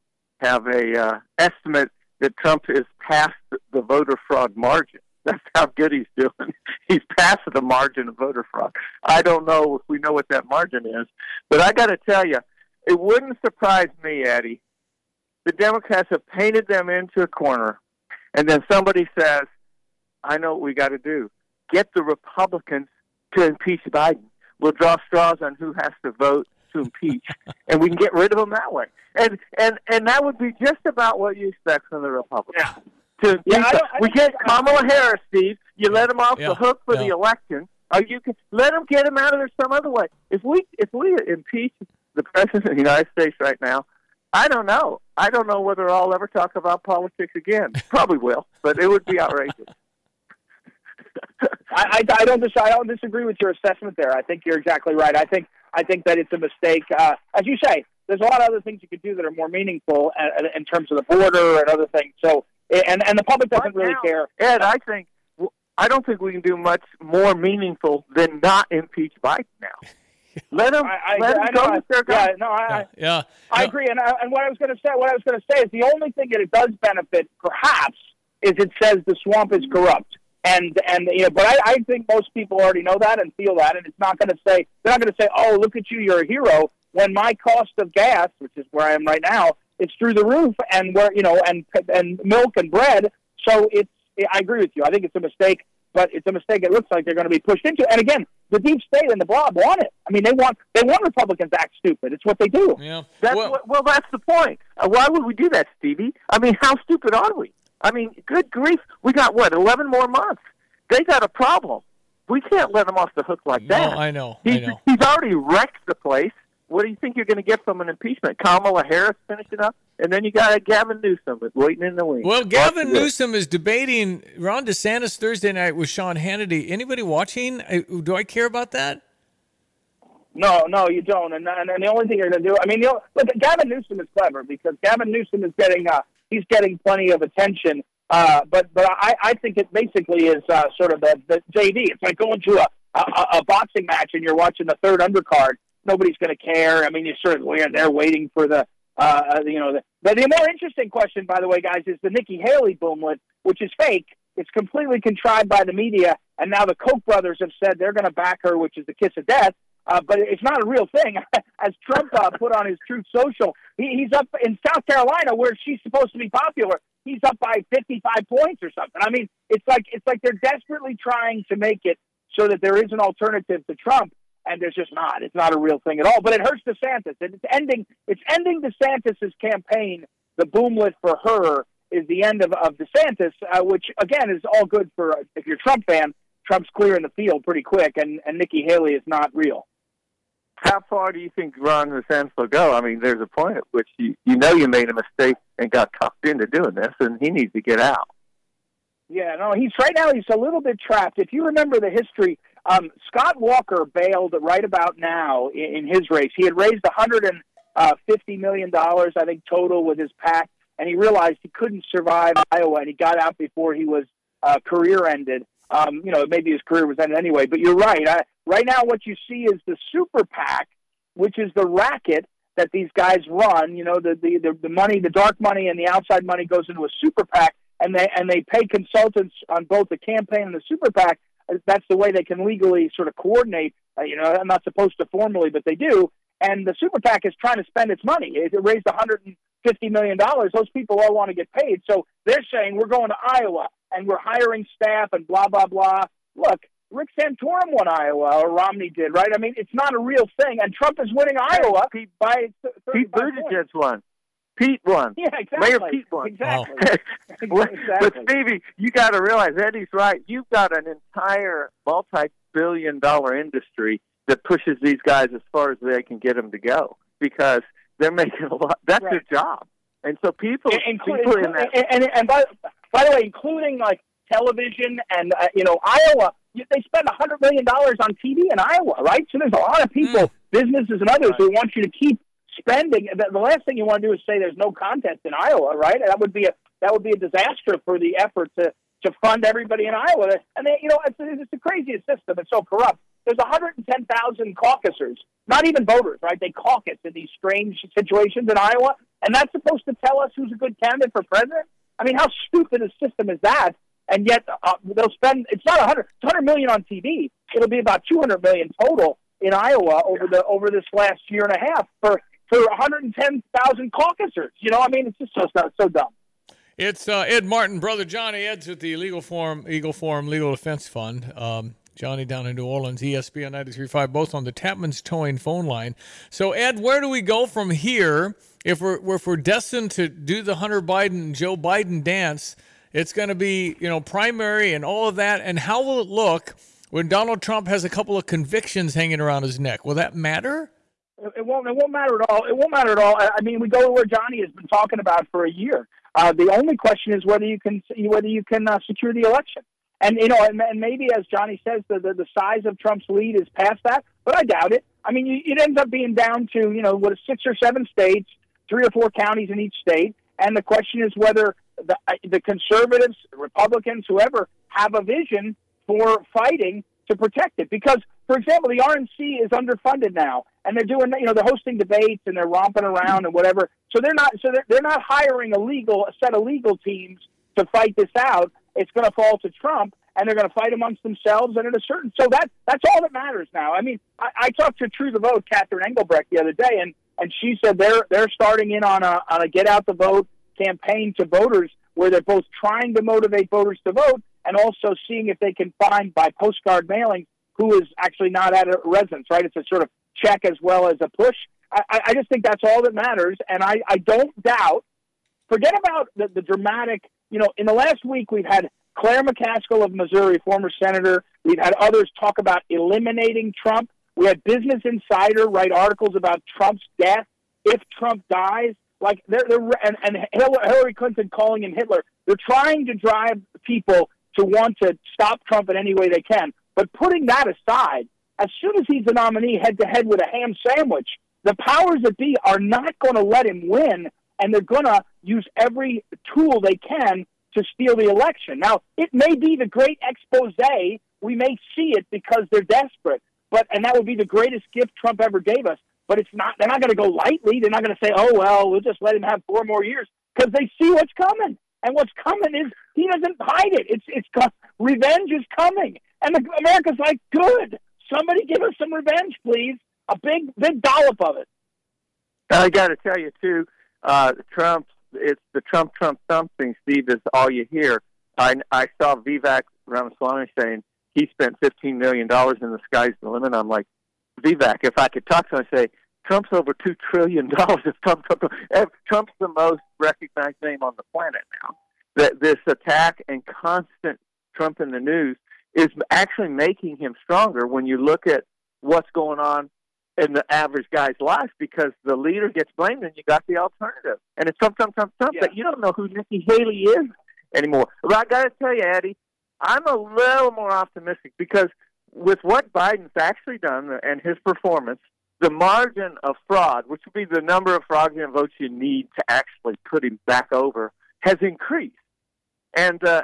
estimate that Trump is past the voter fraud margin. That's how good he's doing. He's past the margin of voter fraud. I don't know if we know what that margin is, but I got to tell you, it wouldn't surprise me, Eddie. The Democrats have painted them into a corner, and then somebody says, I know what we got to do. Get the Republicans to impeach Biden. We'll draw straws on who has to vote to impeach, and we can get rid of them that way. And that would be just about what you expect from the Republicans. Yeah. We get Kamala Harris, Steve. You let him off the hook for the election. Or you can let him get him out of there some other way. If we impeach the president of the United States right now, I don't know. I don't know whether I'll ever talk about politics again. Probably will, but it would be outrageous. I don't disagree with your assessment there. I think you're exactly right. I think that it's a mistake. As you say, there's a lot of other things you could do that are more meaningful in terms of the border and other things. So, and the public doesn't really care. Ed, I don't think we can do much more meaningful than not impeach Biden now. Let them go with their guy. I agree. And what I was going to say is the only thing that it does benefit, perhaps, is it says the swamp is corrupt. And but I think most people already know that and feel that, and it's not going to say they're not going to say, "Oh, look at you, you're a hero." When my cost of gas, which is where I am right now, it's through the roof, and where and milk and bread. So I agree with you. I think it's a mistake, but it's a mistake. It looks like they're going to be pushed into. And again, the deep state and the blob want it. I mean, they want Republicans to act stupid. It's what they do. Yeah. That's the point. Why would we do that, Stevie? I mean, how stupid are we? I mean, good grief. We got, 11 more months. They got a problem. We can't let them off the hook like that. No, I know. He's already wrecked the place. What do you think you're going to get from an impeachment? Kamala Harris finishing up? And then you got Gavin Newsom waiting in the wings. Well, Gavin Newsom is debating Ron DeSantis Thursday night with Sean Hannity. Anybody watching? Do I care about that? No, you don't. And the only thing you're going to do, I mean, look, Gavin Newsom is clever because Gavin Newsom is he's getting plenty of attention. But I think it basically is sort of the JV. It's like going to a boxing match and you're watching the third undercard. Nobody's going to care. I mean, you're sort of there waiting for the more interesting question, by the way, guys, is the Nikki Haley boomlet, which is fake. It's completely contrived by the media, and now the Koch brothers have said they're going to back her, which is the kiss of death. But it's not a real thing. As Trump put on his Truth Social, he's up in South Carolina where she's supposed to be popular. He's up by 55 points or something. I mean, it's like they're desperately trying to make it so that there is an alternative to Trump, and there's just not. It's not a real thing at all. But it hurts DeSantis. It's ending DeSantis' campaign. The boomlet for her is the end of DeSantis, which, again, is all good for if you're a Trump fan. Trump's clearing the field pretty quick, and Nikki Haley is not real. How far do you think Ron DeSantis will go? I mean, there's a point at which you made a mistake and got talked into doing this, and he needs to get out. Yeah, no, he's a little bit trapped. If you remember the history, Scott Walker bailed right about now in his race. He had raised $150 million, I think, total with his PAC, and he realized he couldn't survive Iowa, and he got out before he was career ended. Maybe his career was ended anyway, but you're right. Right now what you see is the super PAC, which is the racket that these guys run. You know, the money, the dark money and the outside money goes into a super PAC, and they pay consultants on both the campaign and the super PAC. That's the way they can legally sort of coordinate. I'm not supposed to formally, but they do. And the super PAC is trying to spend its money. It raised $150 million. Those people all want to get paid. So they're saying we're going to Iowa and we're hiring staff and blah, blah, blah. Look, Rick Santorum won Iowa, or Romney did, right? I mean, it's not a real thing. And Trump is winning Iowa by 35 Pete Buttigieg won. Pete won. Yeah, exactly. Mayor Pete won. Exactly. Exactly. But Stevie, you got to realize, Eddie's right. You've got an entire multi-billion-dollar industry that pushes these guys as far as they can get them to go because they're making a lot. That's their job. And so people in that. And by the way, including like television and Iowa, they spend $100 million on TV in Iowa, right? So there's a lot of people, businesses and others, who want you to keep spending. The last thing you want to do is say there's no contest in Iowa, right? That would be a disaster for the effort to fund everybody in Iowa. And it's the craziest system. It's so corrupt. There's 110,000 caucusers, not even voters, right? They caucus in these strange situations in Iowa, and that's supposed to tell us who's a good candidate for president? I mean, how stupid a system is that? And yet they'll spend, it's not $100 million on TV. It'll be about $200 million total in Iowa over this last year and a half for 110,000 caucusers. I mean, it's just so dumb. It's Ed Martin, Brother Johnny. Ed's with the Eagle Forum Legal Defense Fund. Johnny down in New Orleans, ESPN 93.5, both on the Tapman's Towing phone line. So, Ed, where do we go from here? If we're destined to do the Hunter Biden, Joe Biden dance, it's going to be, primary and all of that. And how will it look when Donald Trump has a couple of convictions hanging around his neck? Will that matter? It won't matter at all. It won't matter at all. I mean, we go to where Johnny has been talking about for a year. The only question is whether you can secure the election. And, and maybe, as Johnny says, the size of Trump's lead is past that, but I doubt it. I mean, it ends up being down to, 6 or 7 states, 3 or 4 counties in each state. And the question is whether the conservatives, Republicans, whoever, have a vision for fighting to protect it. Because, for example, the RNC is underfunded now, and they're doing, they're hosting debates and they're romping around and whatever. So they're not hiring a set of legal teams to fight this out. It's going to fall to Trump, and they're going to fight amongst themselves. And so that's all that matters now. I mean, I talked to True the Vote, Catherine Engelbrecht, the other day, and she said they're starting in on a get out the vote campaign to voters, where they're both trying to motivate voters to vote and also seeing if they can find by postcard mailing who is actually not at a residence. Right? It's a sort of check as well as a push. I just think that's all that matters, and I don't doubt. Forget about the dramatic. In the last week, we've had Claire McCaskill of Missouri, former senator. We've had others talk about eliminating Trump. We had Business Insider write articles about Trump's death if Trump dies. Like and Hillary Clinton calling him Hitler. They're trying to drive people to want to stop Trump in any way they can. But putting that aside, as soon as he's the nominee head-to-head with a ham sandwich, the powers that be are not going to let him win, and they're going to use every tool they can to steal the election. Now, it may be the great expose. We may see it because they're desperate, and that would be the greatest gift Trump ever gave us. But it's not. They're not going to go lightly. They're not going to say, "Oh well, we'll just let him have 4 more years," because they see what's coming, and what's coming is he doesn't hide it. It's revenge is coming, and America's like, "Good, somebody give us some revenge, please, a big dollop of it." I got to tell you too, it's the Trump thing, Steve, is all you hear. I saw Vivek Ramaswamy saying he spent $15 million in the sky's the limit. I'm like, Vivek, if I could talk to him, I'd say, Trump's over $2 trillion. Trump's the most recognized name on the planet now. This attack and constant Trump in the news is actually making him stronger when you look at what's going on in the average guy's life, because the leader gets blamed and you got the alternative. And it's Trump, yeah. But you don't know who Nikki Haley is anymore. But I got to tell you, Eddie, I'm a little more optimistic because with what Biden's actually done and his performance, the margin of fraud, which would be the number of fraudulent votes you need to actually put him back over, has increased. And the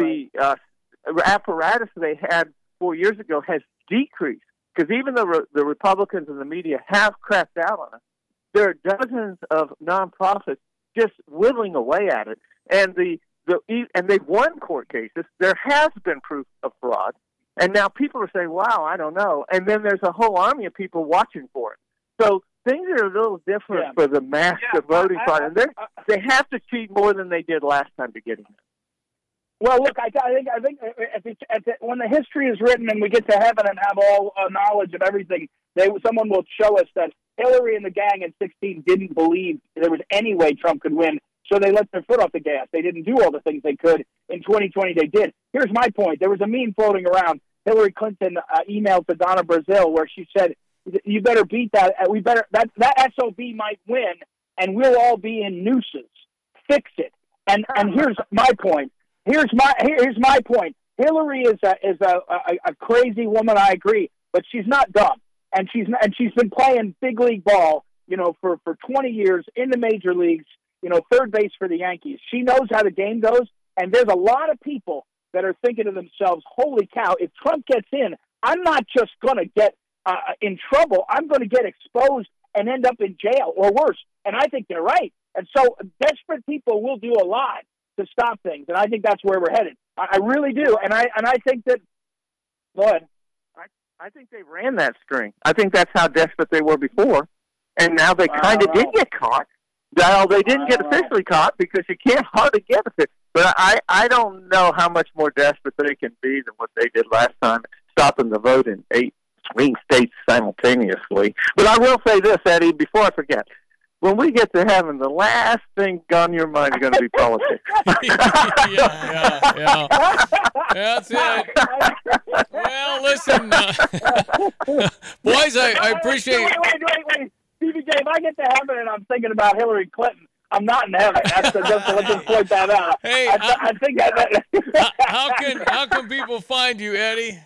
apparatus they had 4 years ago has decreased, because even the Republicans and the media have cracked out on it. There are dozens of nonprofits just whittling away at it, and they've won court cases. There has been proof of fraud. And now people are saying, wow, I don't know. And then there's a whole army of people watching for it. So things are a little different for the mass voting fraud. And they have to cheat more than they did last time to get in. Well, look, I think when the history is written and we get to heaven and have all knowledge of everything, someone will show us that Hillary and the gang in 2016 didn't believe there was any way Trump could win. So they let their foot off the gas. They didn't do all the things they could. In 2020, they did. Here's my point. There was a meme floating around. Hillary Clinton emailed to Donna Brazile where she said, "You better beat that. That SOB might win, and we'll all be in nooses. Fix it." And here's my point. Here's my point. Hillary is a crazy woman. I agree, but she's not dumb, and she's been playing big league ball, for 20 years in the major leagues. Third base for the Yankees. She knows how the game goes, and there's a lot of people that are thinking to themselves, holy cow, if Trump gets in, I'm not just going to get in trouble. I'm going to get exposed and end up in jail or worse. And I think they're right. And so desperate people will do a lot to stop things, and I think that's where we're headed. I really do. And I think that – go ahead. I think they ran that string. I think that's how desperate they were before, and now they kind of did get caught. Well, they didn't get officially caught because you can't hardly get it. But I don't know how much more desperate they can be than what they did last time, stopping the vote in 8 swing states simultaneously. But I will say this, Eddie, before I forget. When we get to heaven, the last thing on your mind is going to be politics. Yeah. That's it. Well, listen, boys, I appreciate... Wait. Stevie J, if I get to heaven and I'm thinking about Hillary Clinton, I'm not in heaven. Let's just point that out. Hey, I think that. how can people find you, Eddie?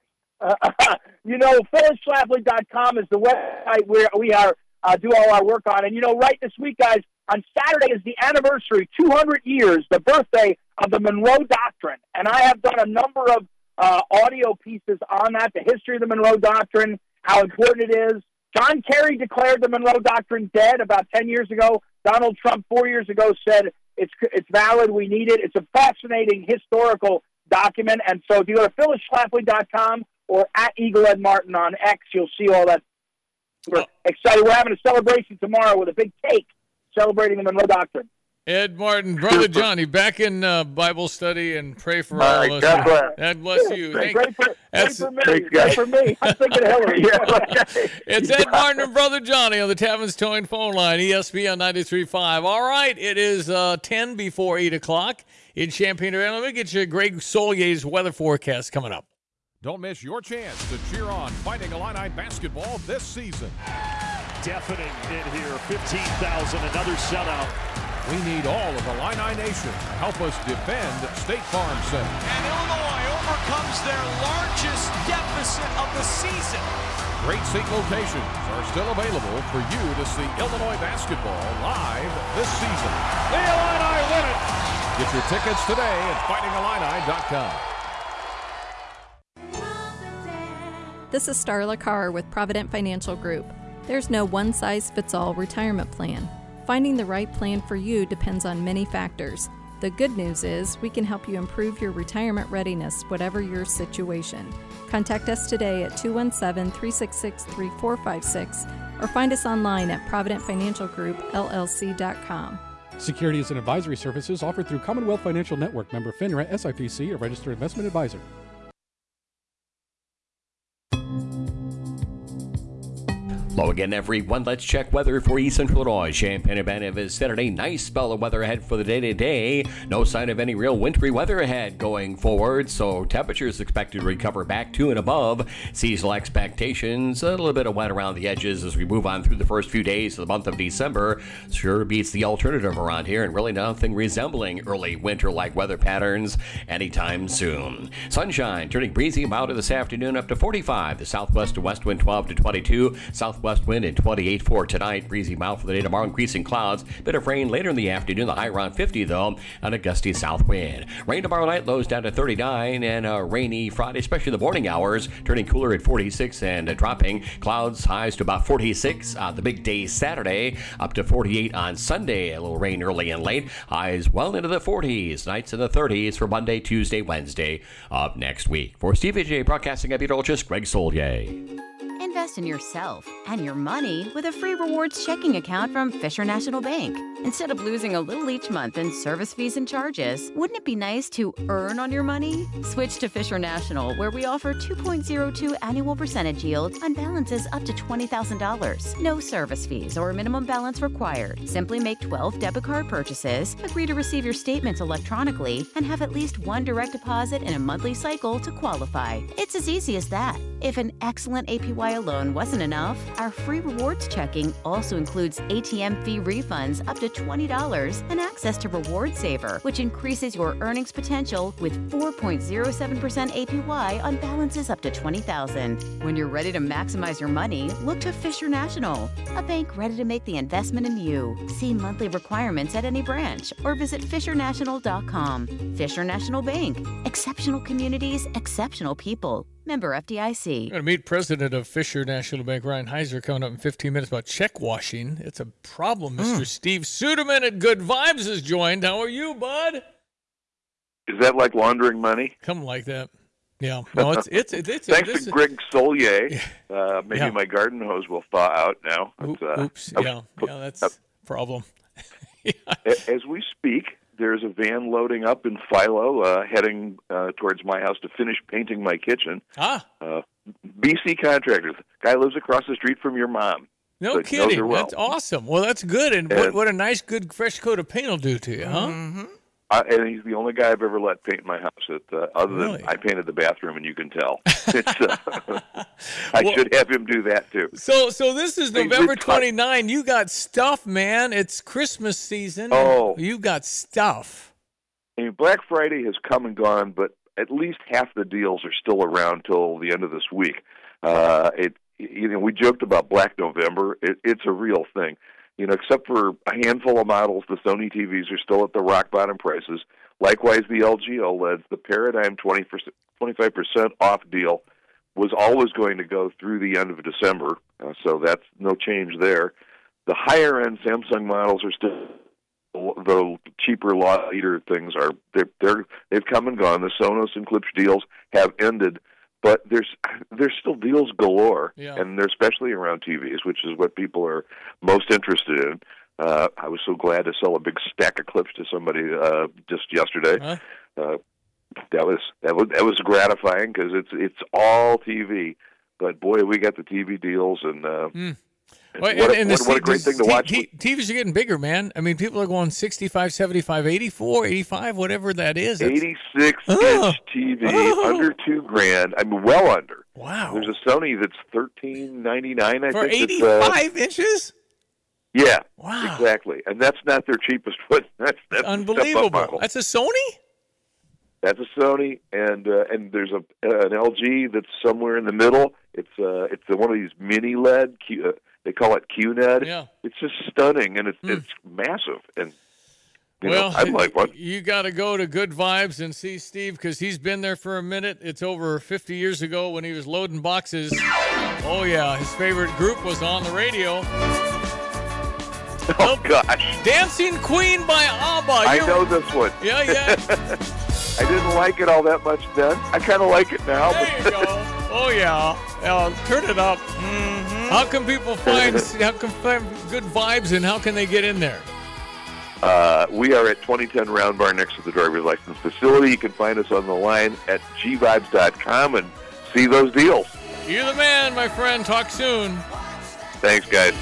PhyllisSchlafly.com is the website where we are do all our work on. And, right this week, guys, on Saturday is the anniversary, 200 years, the birthday of the Monroe Doctrine. And I have done a number of audio pieces on that, the history of the Monroe Doctrine, how important it is. John Kerry declared the Monroe Doctrine dead about 10 years ago. Donald Trump 4 years ago said it's valid, we need it. It's a fascinating historical document. And so if you go to PhyllisSchlafly.com or at Eagle Ed Martin on X, you'll see all that. We're excited. We're having a celebration tomorrow with a big cake celebrating the Monroe Doctrine. Ed Martin, Brother Johnny, back in Bible study, and pray for all of us. God bless. God bless you. Pray for me. I'm thinking of Hillary. It's Ed Martin and Brother Johnny on the Tavin's Towing phone line, ESPN 93.5. All right, it is 10 before 8 o'clock in Champaign. Let me get you Greg Solier's weather forecast coming up. Don't miss your chance to cheer on Fighting Illini basketball this season. Deafening in here, 15,000, another shutout. We need all of Illini Nation to help us defend State Farm Center. And Illinois overcomes their largest deficit of the season. Great seat locations are still available for you to see Illinois basketball live this season. The Illini win it! Get your tickets today at fightingillini.com. This is Starla Carr with Provident Financial Group. There's no one-size-fits-all retirement plan. Finding the right plan for you depends on many factors. The good news is we can help you improve your retirement readiness, whatever your situation. Contact us today at 217-366-3456 or find us online at providentfinancialgroupllc.com. Securities and advisory services offered through Commonwealth Financial Network, member FINRA, SIPC, a registered investment advisor. Hello again, everyone. Let's check weather for East Central Illinois. Champaign-Urbana is Saturday. Nice spell of weather ahead for the day-to-day. No sign of any real wintry weather ahead going forward, so temperatures expected to recover back to and above seasonal expectations. A little bit of wet around the edges as we move on through the first few days of the month of December. Sure beats the alternative around here, and really nothing resembling early winter-like weather patterns anytime soon. Sunshine turning breezy about this afternoon up to 45. The southwest to west wind 12 to 22. Southwest wind at 28 for tonight. Breezy mouth for the day tomorrow. Increasing clouds. Bit of rain later in the afternoon. The high around 50 though. On a gusty south wind. Rain tomorrow night. Lows down to 39. And a rainy Friday, especially the morning hours. Turning cooler at 46 and dropping. Clouds highs to about 46. The big day Saturday. Up to 48 on Sunday. A little rain early and late. Highs well into the 40s. Nights in the 30s for Monday, Tuesday, Wednesday of next week. For Steve J. broadcasting at meteorologist Greg Solier. Invest in yourself and your money with a free rewards checking account from Fisher National Bank. Instead of losing a little each month in service fees and charges, wouldn't it be nice to earn on your money? Switch to Fisher National, where we offer 2.02 annual percentage yield on balances up to $20,000. No service fees or minimum balance required. Simply make 12 debit card purchases, agree to receive your statements electronically, and have at least one direct deposit in a monthly cycle to qualify. It's as easy as that. If an excellent APY alone wasn't enough, our free rewards checking also includes ATM fee refunds up to $20 and access to Reward Saver, which increases your earnings potential with 4.07% APY on balances up to $20,000. When you're ready to maximize your money, look to Fisher National, a bank ready to make the investment in you. See monthly requirements at any branch or visit fishernational.com. Fisher National Bank. Exceptional communities, exceptional people. Member FDIC. We're going to meet President of Fisher National Bank, Ryan Heiser, coming up in 15 minutes about check washing. It's a problem. Mr. Steve Suderman at Good Vibes is joined. How are you, bud? Is that like laundering money? Something like that. Yeah. No, it's Thanks to Greg Solier. Maybe my garden hose will thaw out now. Oops. Yeah, that's a problem. As we speak, there's a van loading up in Philo, heading towards my house to finish painting my kitchen. BC Contractors. Guy lives across the street from your mom. No kidding. Knows her well. That's awesome. Well, that's good. And what a nice, good, fresh coat of paint will do to you, huh? Mm-hmm. And he's the only guy I've ever let paint my house. Other than I painted the bathroom, and you can tell. I should have him do that too. So this is November 29. You got stuff, man. It's Christmas season. Oh, you got stuff. I mean, Black Friday has come and gone, but at least half the deals are still around till the end of this week. We joked about Black November. It's a real thing. Except for a handful of models, the Sony TVs are still at the rock-bottom prices. Likewise, the LG OLEDs, the Paradigm 25% off deal was always going to go through the end of December, so that's no change there. The higher-end Samsung models are still, the cheaper loss leader things they've come and gone. The Sonos and Klipsch deals have ended. But there's still deals galore, and they're especially around TVs, which is what people are most interested in. I was so glad to sell a big stack of Klipsch to somebody just yesterday. That was gratifying because it's all TV. But boy, we got the TV deals, and what a great thing to watch. TVs are getting bigger, man. I mean, people are going 65, 75, 84, 85, whatever that is. 86-inch TV, under $2,000. I mean, well under. Wow. There's a Sony that's $1,399. I think for 85 inches. Yeah. Wow. Exactly, and that's not their cheapest foot. That's unbelievable. That's a Sony. That's a Sony, and there's an LG that's somewhere in the middle. It's one of these mini LED. They call it QNED. Yeah. It's just stunning, and it's massive. And I'm like, what? You got to go to Good Vibes and see Steve because he's been there for a minute. It's over 50 years ago when he was loading boxes. Oh yeah, his favorite group was on the radio. Oh gosh, Dancing Queen by ABBA. I know this one. Yeah. I didn't like it all that much then. I kind of like it now. There you go. Oh yeah. Turn it up. Mm-hmm. How can people find Good Vibes, and how can they get in there? We are at 2010 Round Bar next to the driver's license facility. You can find us on the line at gvibes.com and see those deals. You're the man, my friend. Talk soon. Thanks, guys.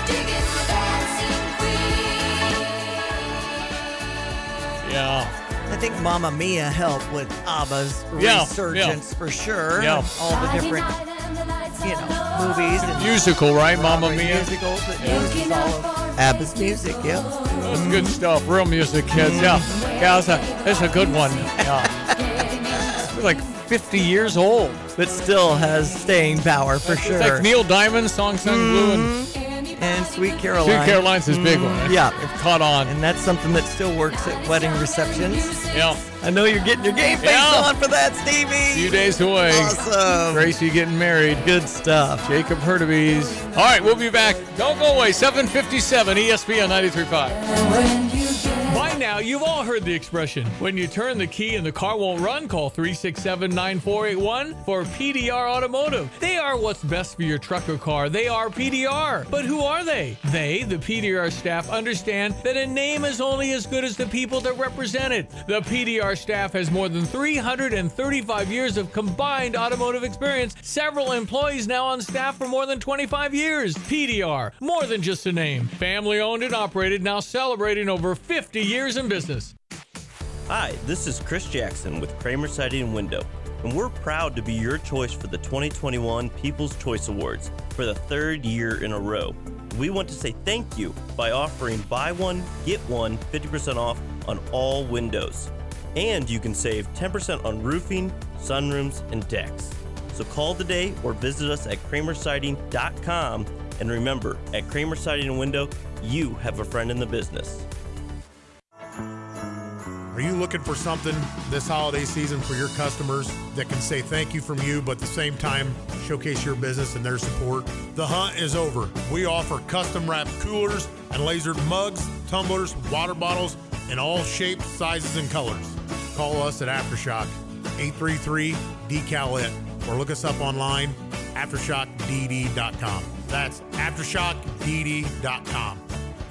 Yeah. I think Mamma Mia helped with ABBA's resurgence for sure. Yeah. All the different, movies. And musical, right? Mamma Mia? Musicals that uses all of ABBA's music, yeah. That's good stuff. Real music, kids. Yeah. Yeah, that's a good one. Yeah. It's like 50 years old. But still has staying power for sure. It's like Neil Diamond's song Sung Blue and Sweet Caroline. Sweet Caroline's his big one. Yeah. They've caught on. And that's something that still works at wedding receptions. Yeah. I know you're getting your game face on for that, Stevie. A few days away. Awesome. Gracie getting married. Good stuff. Jacob Hurtubise. All right, we'll be back. Don't go away. 7:57 ESPN 93.5. By now, you've all heard the expression, when you turn the key and the car won't run, call 367-9481 for PDR Automotive. They are what's best for your truck or car. They are PDR. But who are they? They, the PDR staff, understand that a name is only as good as the people that represent it. The PDR staff has more than 335 years of combined automotive experience. Several employees now on staff for more than 25 years. PDR, more than just a name. Family owned and operated, now celebrating over 50 years in business. Hi, this is Chris Jackson with Kramer Siding and Window, and we're proud to be your choice for the 2021 People's Choice Awards for the third year in a row. We want to say thank you by offering buy one, get one 50% off on all windows. And you can save 10% on roofing, sunrooms, and decks. So call today or visit us at kramersiding.com. And remember, at Kramer Siding and Window, you have a friend in the business. Are you looking for something this holiday season for your customers that can say thank you from you, but at the same time showcase your business and their support? The hunt is over. We offer custom wrapped coolers and lasered mugs, tumblers, water bottles in all shapes, sizes, and colors. Call us at Aftershock, 833-DECAL-IT, or look us up online, AftershockDD.com. That's AftershockDD.com.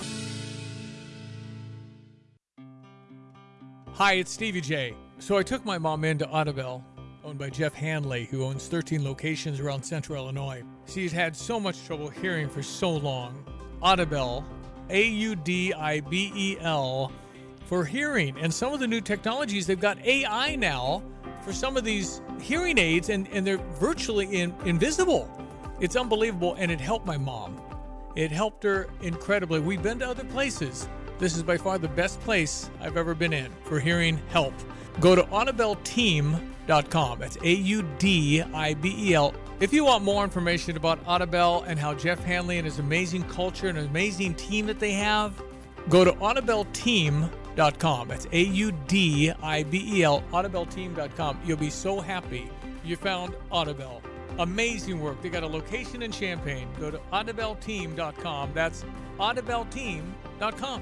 Hi, it's Stevie J. So I took my mom into Audibel, owned by Jeff Hanley, who owns 13 locations around central Illinois. She's had so much trouble hearing for so long. Audibel, Audibel, for hearing. And some of the new technologies, they've got AI now for some of these hearing aids, and they're virtually invisible. It's unbelievable, and it helped my mom. It helped her incredibly. We've been to other places. This is by far the best place I've ever been in for hearing help. Go to audibelteam.com. That's AUDIBEL. If you want more information about Audibel and how Jeff Hanley and his amazing culture and amazing team that they have, go to audibelteam.com. That's AUDIBEL, audibelteam.com. You'll be so happy you found Audibel. Amazing work. They got a location in Champaign. Go to audibelteam.com. That's audibelteam.com.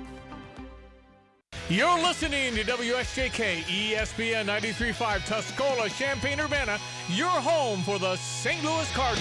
You're listening to WSJK ESPN 93.5 Tuscola, Champaign-Urbana, your home for the St. Louis Cardinals.